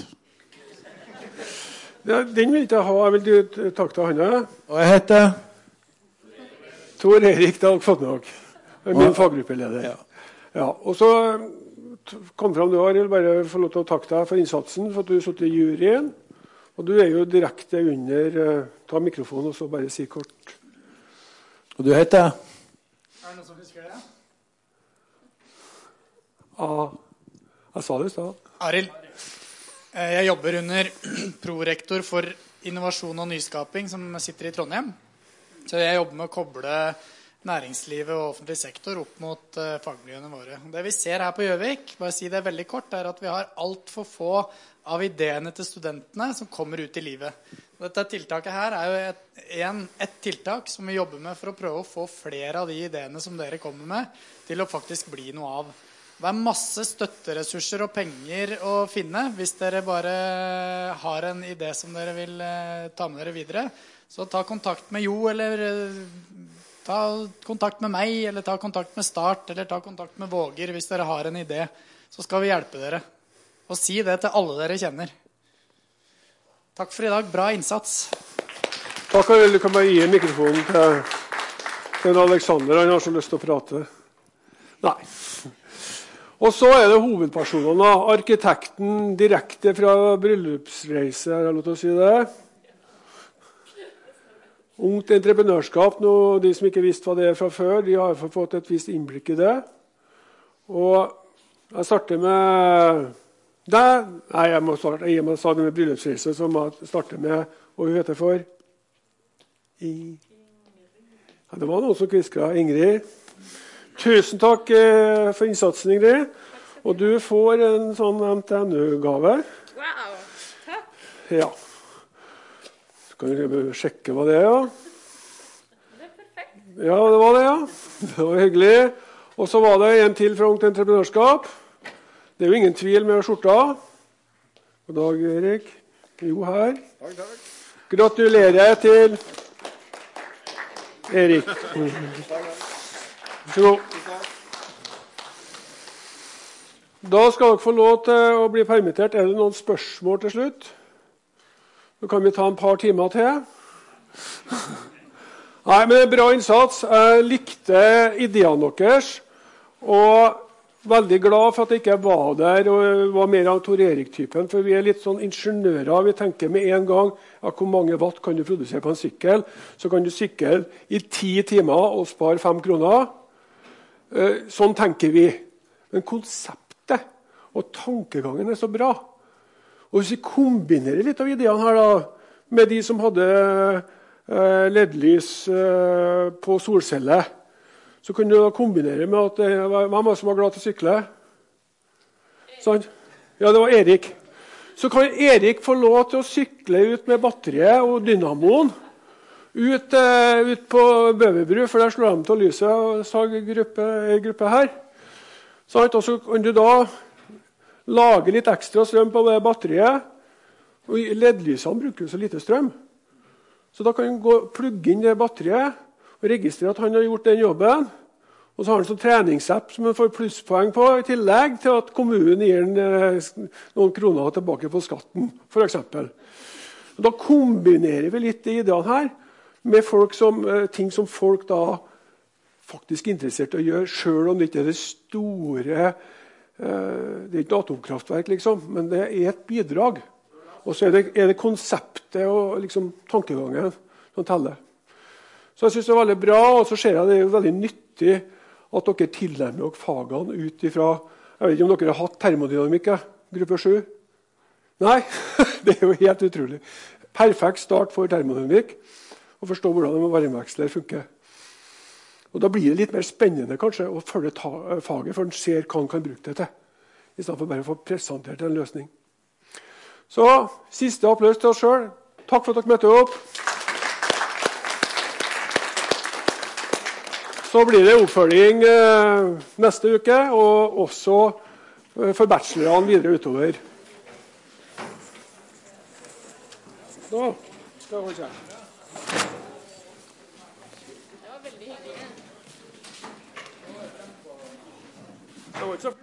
Ja, den vil ikke jeg ha. Jeg vil takke til Hanne. Og jeg heter? Tor Erik Dag Fotnok. Min faggruppeleder. Ja. Ja, og så kom frem du har. Jeg vil bare få lov til å takke deg for innsatsen, for at du satt i juryen. Og du er jo direkte under. Ta mikrofonen og så bare si kort. Og du heter? Er det noen som husker det? Ja, jeg sa det i stad. Arild. Jeg jobber under prorektor for innovasjon og nyskaping som sitter i Trondheim. Så jeg jobber med å koble næringslivet og offentlig sektor opp mot uh, fagmiljøene våre. Det vi ser her på Gjøvik, bare si det veldig kort, er at vi har alt for få av ideene til studentene som kommer ut i livet. Dette tiltaket her er jo et, en, et tiltak som vi jobber med for å prøve å få flere av de ideene som dere kommer med, til å faktisk bli noe av. Det er masse støtteressurser og penger å finne hvis dere bare har en idé som dere vil eh, ta med dere videre. Så ta kontakt med Jo, eller eh, ta kontakt med meg, eller ta kontakt med Start, eller ta kontakt med Våger hvis dere har en idé. Så skal vi hjelpe dere. Og si det til alle dere kjenner. Takk for i dag. Bra innsats. Takk, Arild. Du kan bare gi mikrofonen til, til Alexander. Han har så lyst til å prate. Nei. Og så er det hovedpersonene. Arkitekten direkte fra bryllupsreise, har jeg lov til å si det. Ungt entreprenørskap, nå, de som ikke visste hva det er fra før, de har fått et visst innblikk i det. Og jeg starter med det. Nei, jeg må starte jeg må starte med bryllupsreise, som jeg starter med, og hun heter for I... Ja, det var noen som kvisket. Ingrid. Tusen takk eh, for innsatsen, Ingrid. Og du får en sånn N T N U-gave. Wow, takk. Ja. Kan du sjekke hva det er, ja? Det er perfekt. Ja, det var det, ja. Det var hyggelig. Og så var det en til fra Ungt Entreprenørskap. Det er jo ingen tvil med skjorta. God dag, Erik. Jo, her. Takk, takk. Gratulerer til Erik. Vær så god. Da skal dere få lov til å bli permittert. Er det noen spørsmål til slutt? Så kan vi ta en par timer til. Nei, men det er bra innsats. Jeg likte ideene deres, og veldig glad for at jeg ikke var der og var mer av Tor Erik-typen, for vi er litt sånn ingeniører. Vi tenker med en gang ja, hvor mange watt kan du produsere på en sykkel. Så kan du sykle i ti timer og spare fem kroner. Sånn tenker vi. Men konseptet og tankegangen er så bra. Og hvis vi kombinerer litt av ideene her da, med de som hadde eh, L E D-lys eh, på solcelle, så kan du da kombinere med at eh, hvem var det som var glad til å sykle? Sånn? Ja, det var Erik. Så kan Erik få lov til å sykle ut med batteriet og dynamoen ut, eh, ut på Bøverbru, for der slår de til lyset og sa gruppe, gruppe her. Sånn, og så kan du da lage litt ekstra strøm på det batteriet. Og L E D-lysene bruker jo så lite strøm. Så da kan du gå, plugge inn det batteriet og registrere at han har gjort den jobben. Og så har han sånn treningsapp som han får plusspoeng på, i tillegg til at kommunen gir han eh, noen kroner tilbake på skatten, for eksempel. Og da kombinerer vi litt de ideene her med folk som, eh, ting som folk da faktisk er interessert i å gjøre, selv om det ikke er det store. Det er ikke atomkraftverk, liksom, men det er et bidrag. Og så er det, er det konseptet og liksom, tankegangen som teller. Så jeg synes det er veldig bra, og så ser jeg det er veldig nyttig at dere tilnærmer dere fagene ut ifra. Jeg vet ikke om dere har hatt termodynamikk, gruppe sju? Nei, det er jo helt utrolig. Perfekt start for termodynamikk, å forstå hvordan en varmeveksler funker. Og da blir det litt mer spennende kanskje å følge faget, for en ser hva en kan bruke det til, i stedet for bare å få presentert en løsning. Så siste applaus til oss selv. Takk for at dere møtte opp. Så blir det oppfølging eh, neste uke, og også eh, for bachelorene videre utover. Da skal vi se. Det var ikke så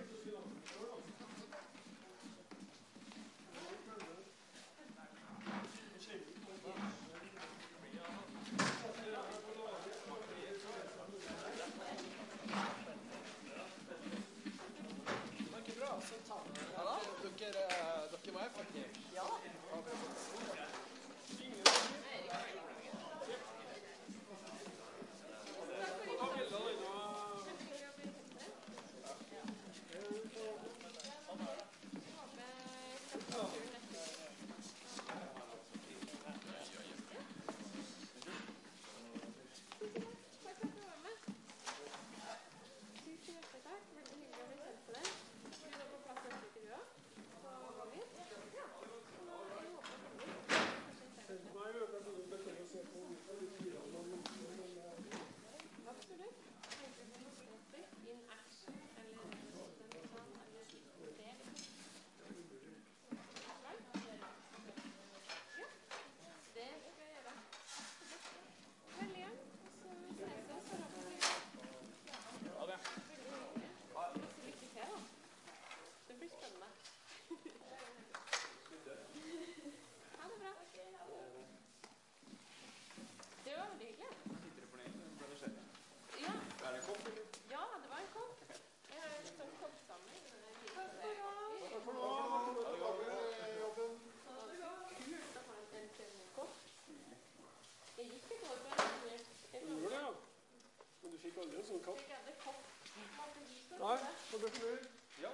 aldri en sånn katt. Nei, på bøffer. Ja.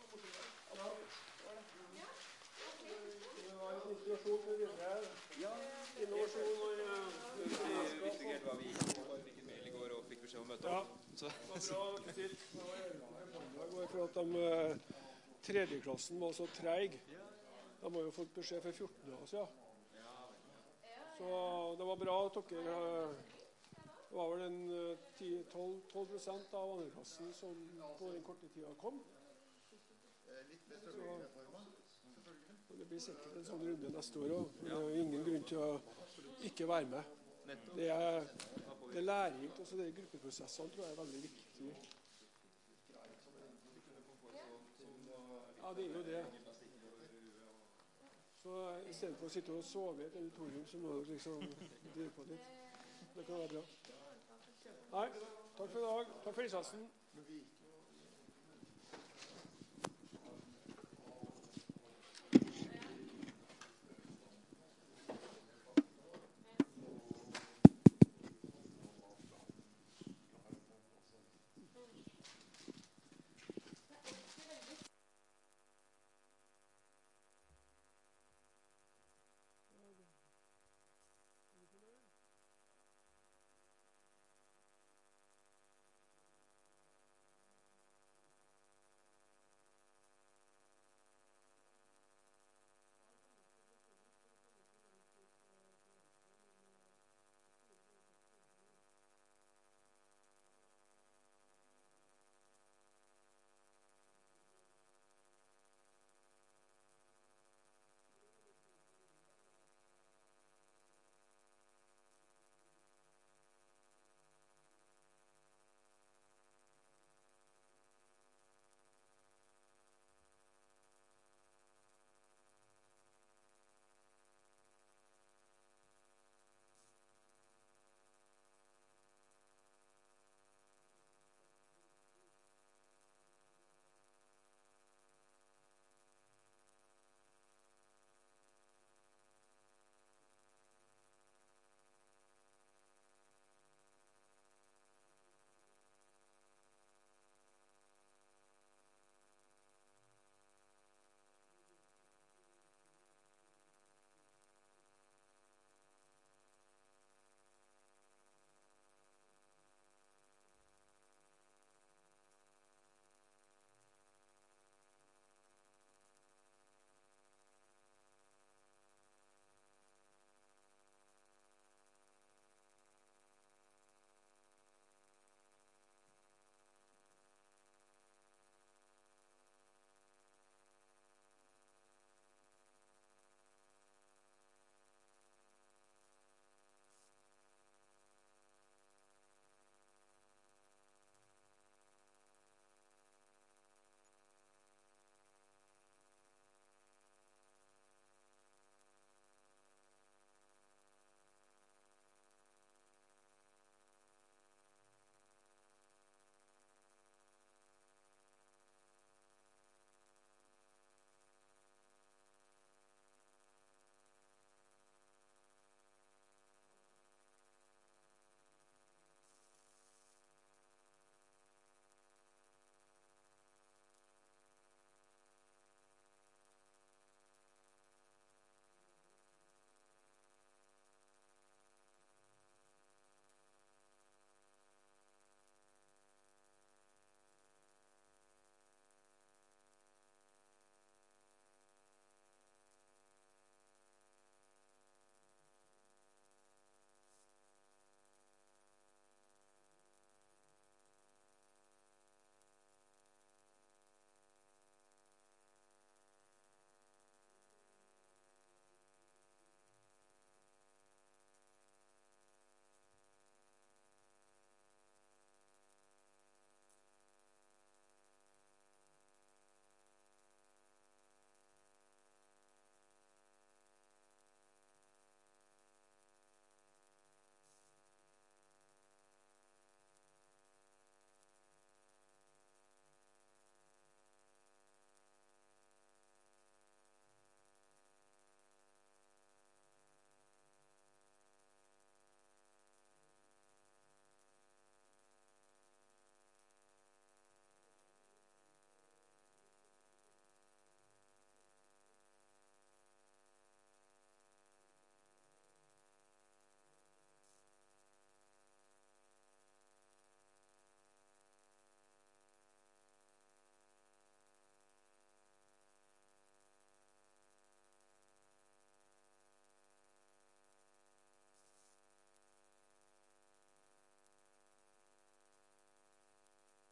Det var en inspirasjon for videre. Ja. Innovasjon og Viktigere var vi fikk en mail i går og fikk beskjed om å møte opp. Ja, det var bra, Kristitt. Det var i går for at de tredjeklassen var så treig. De har jo fått beskjed for fjorten dager siden. Så det var bra at dere Det var vel en tolv prosent av andreklassen som på den korte tida kom. Så, og det blir sikkert en sånn runde neste år også. Det er jo ingen grunn til å ikke være med. Det er, det er lærerikt. Også de gruppeprosessene tror jeg er veldig viktige. Ja, det er jo det. Så i stedet for å sitte og sove i et auditorium, så må du liksom drive på litt. Det kan være bra. Nei, takk for i dag. Takk for innsatsen.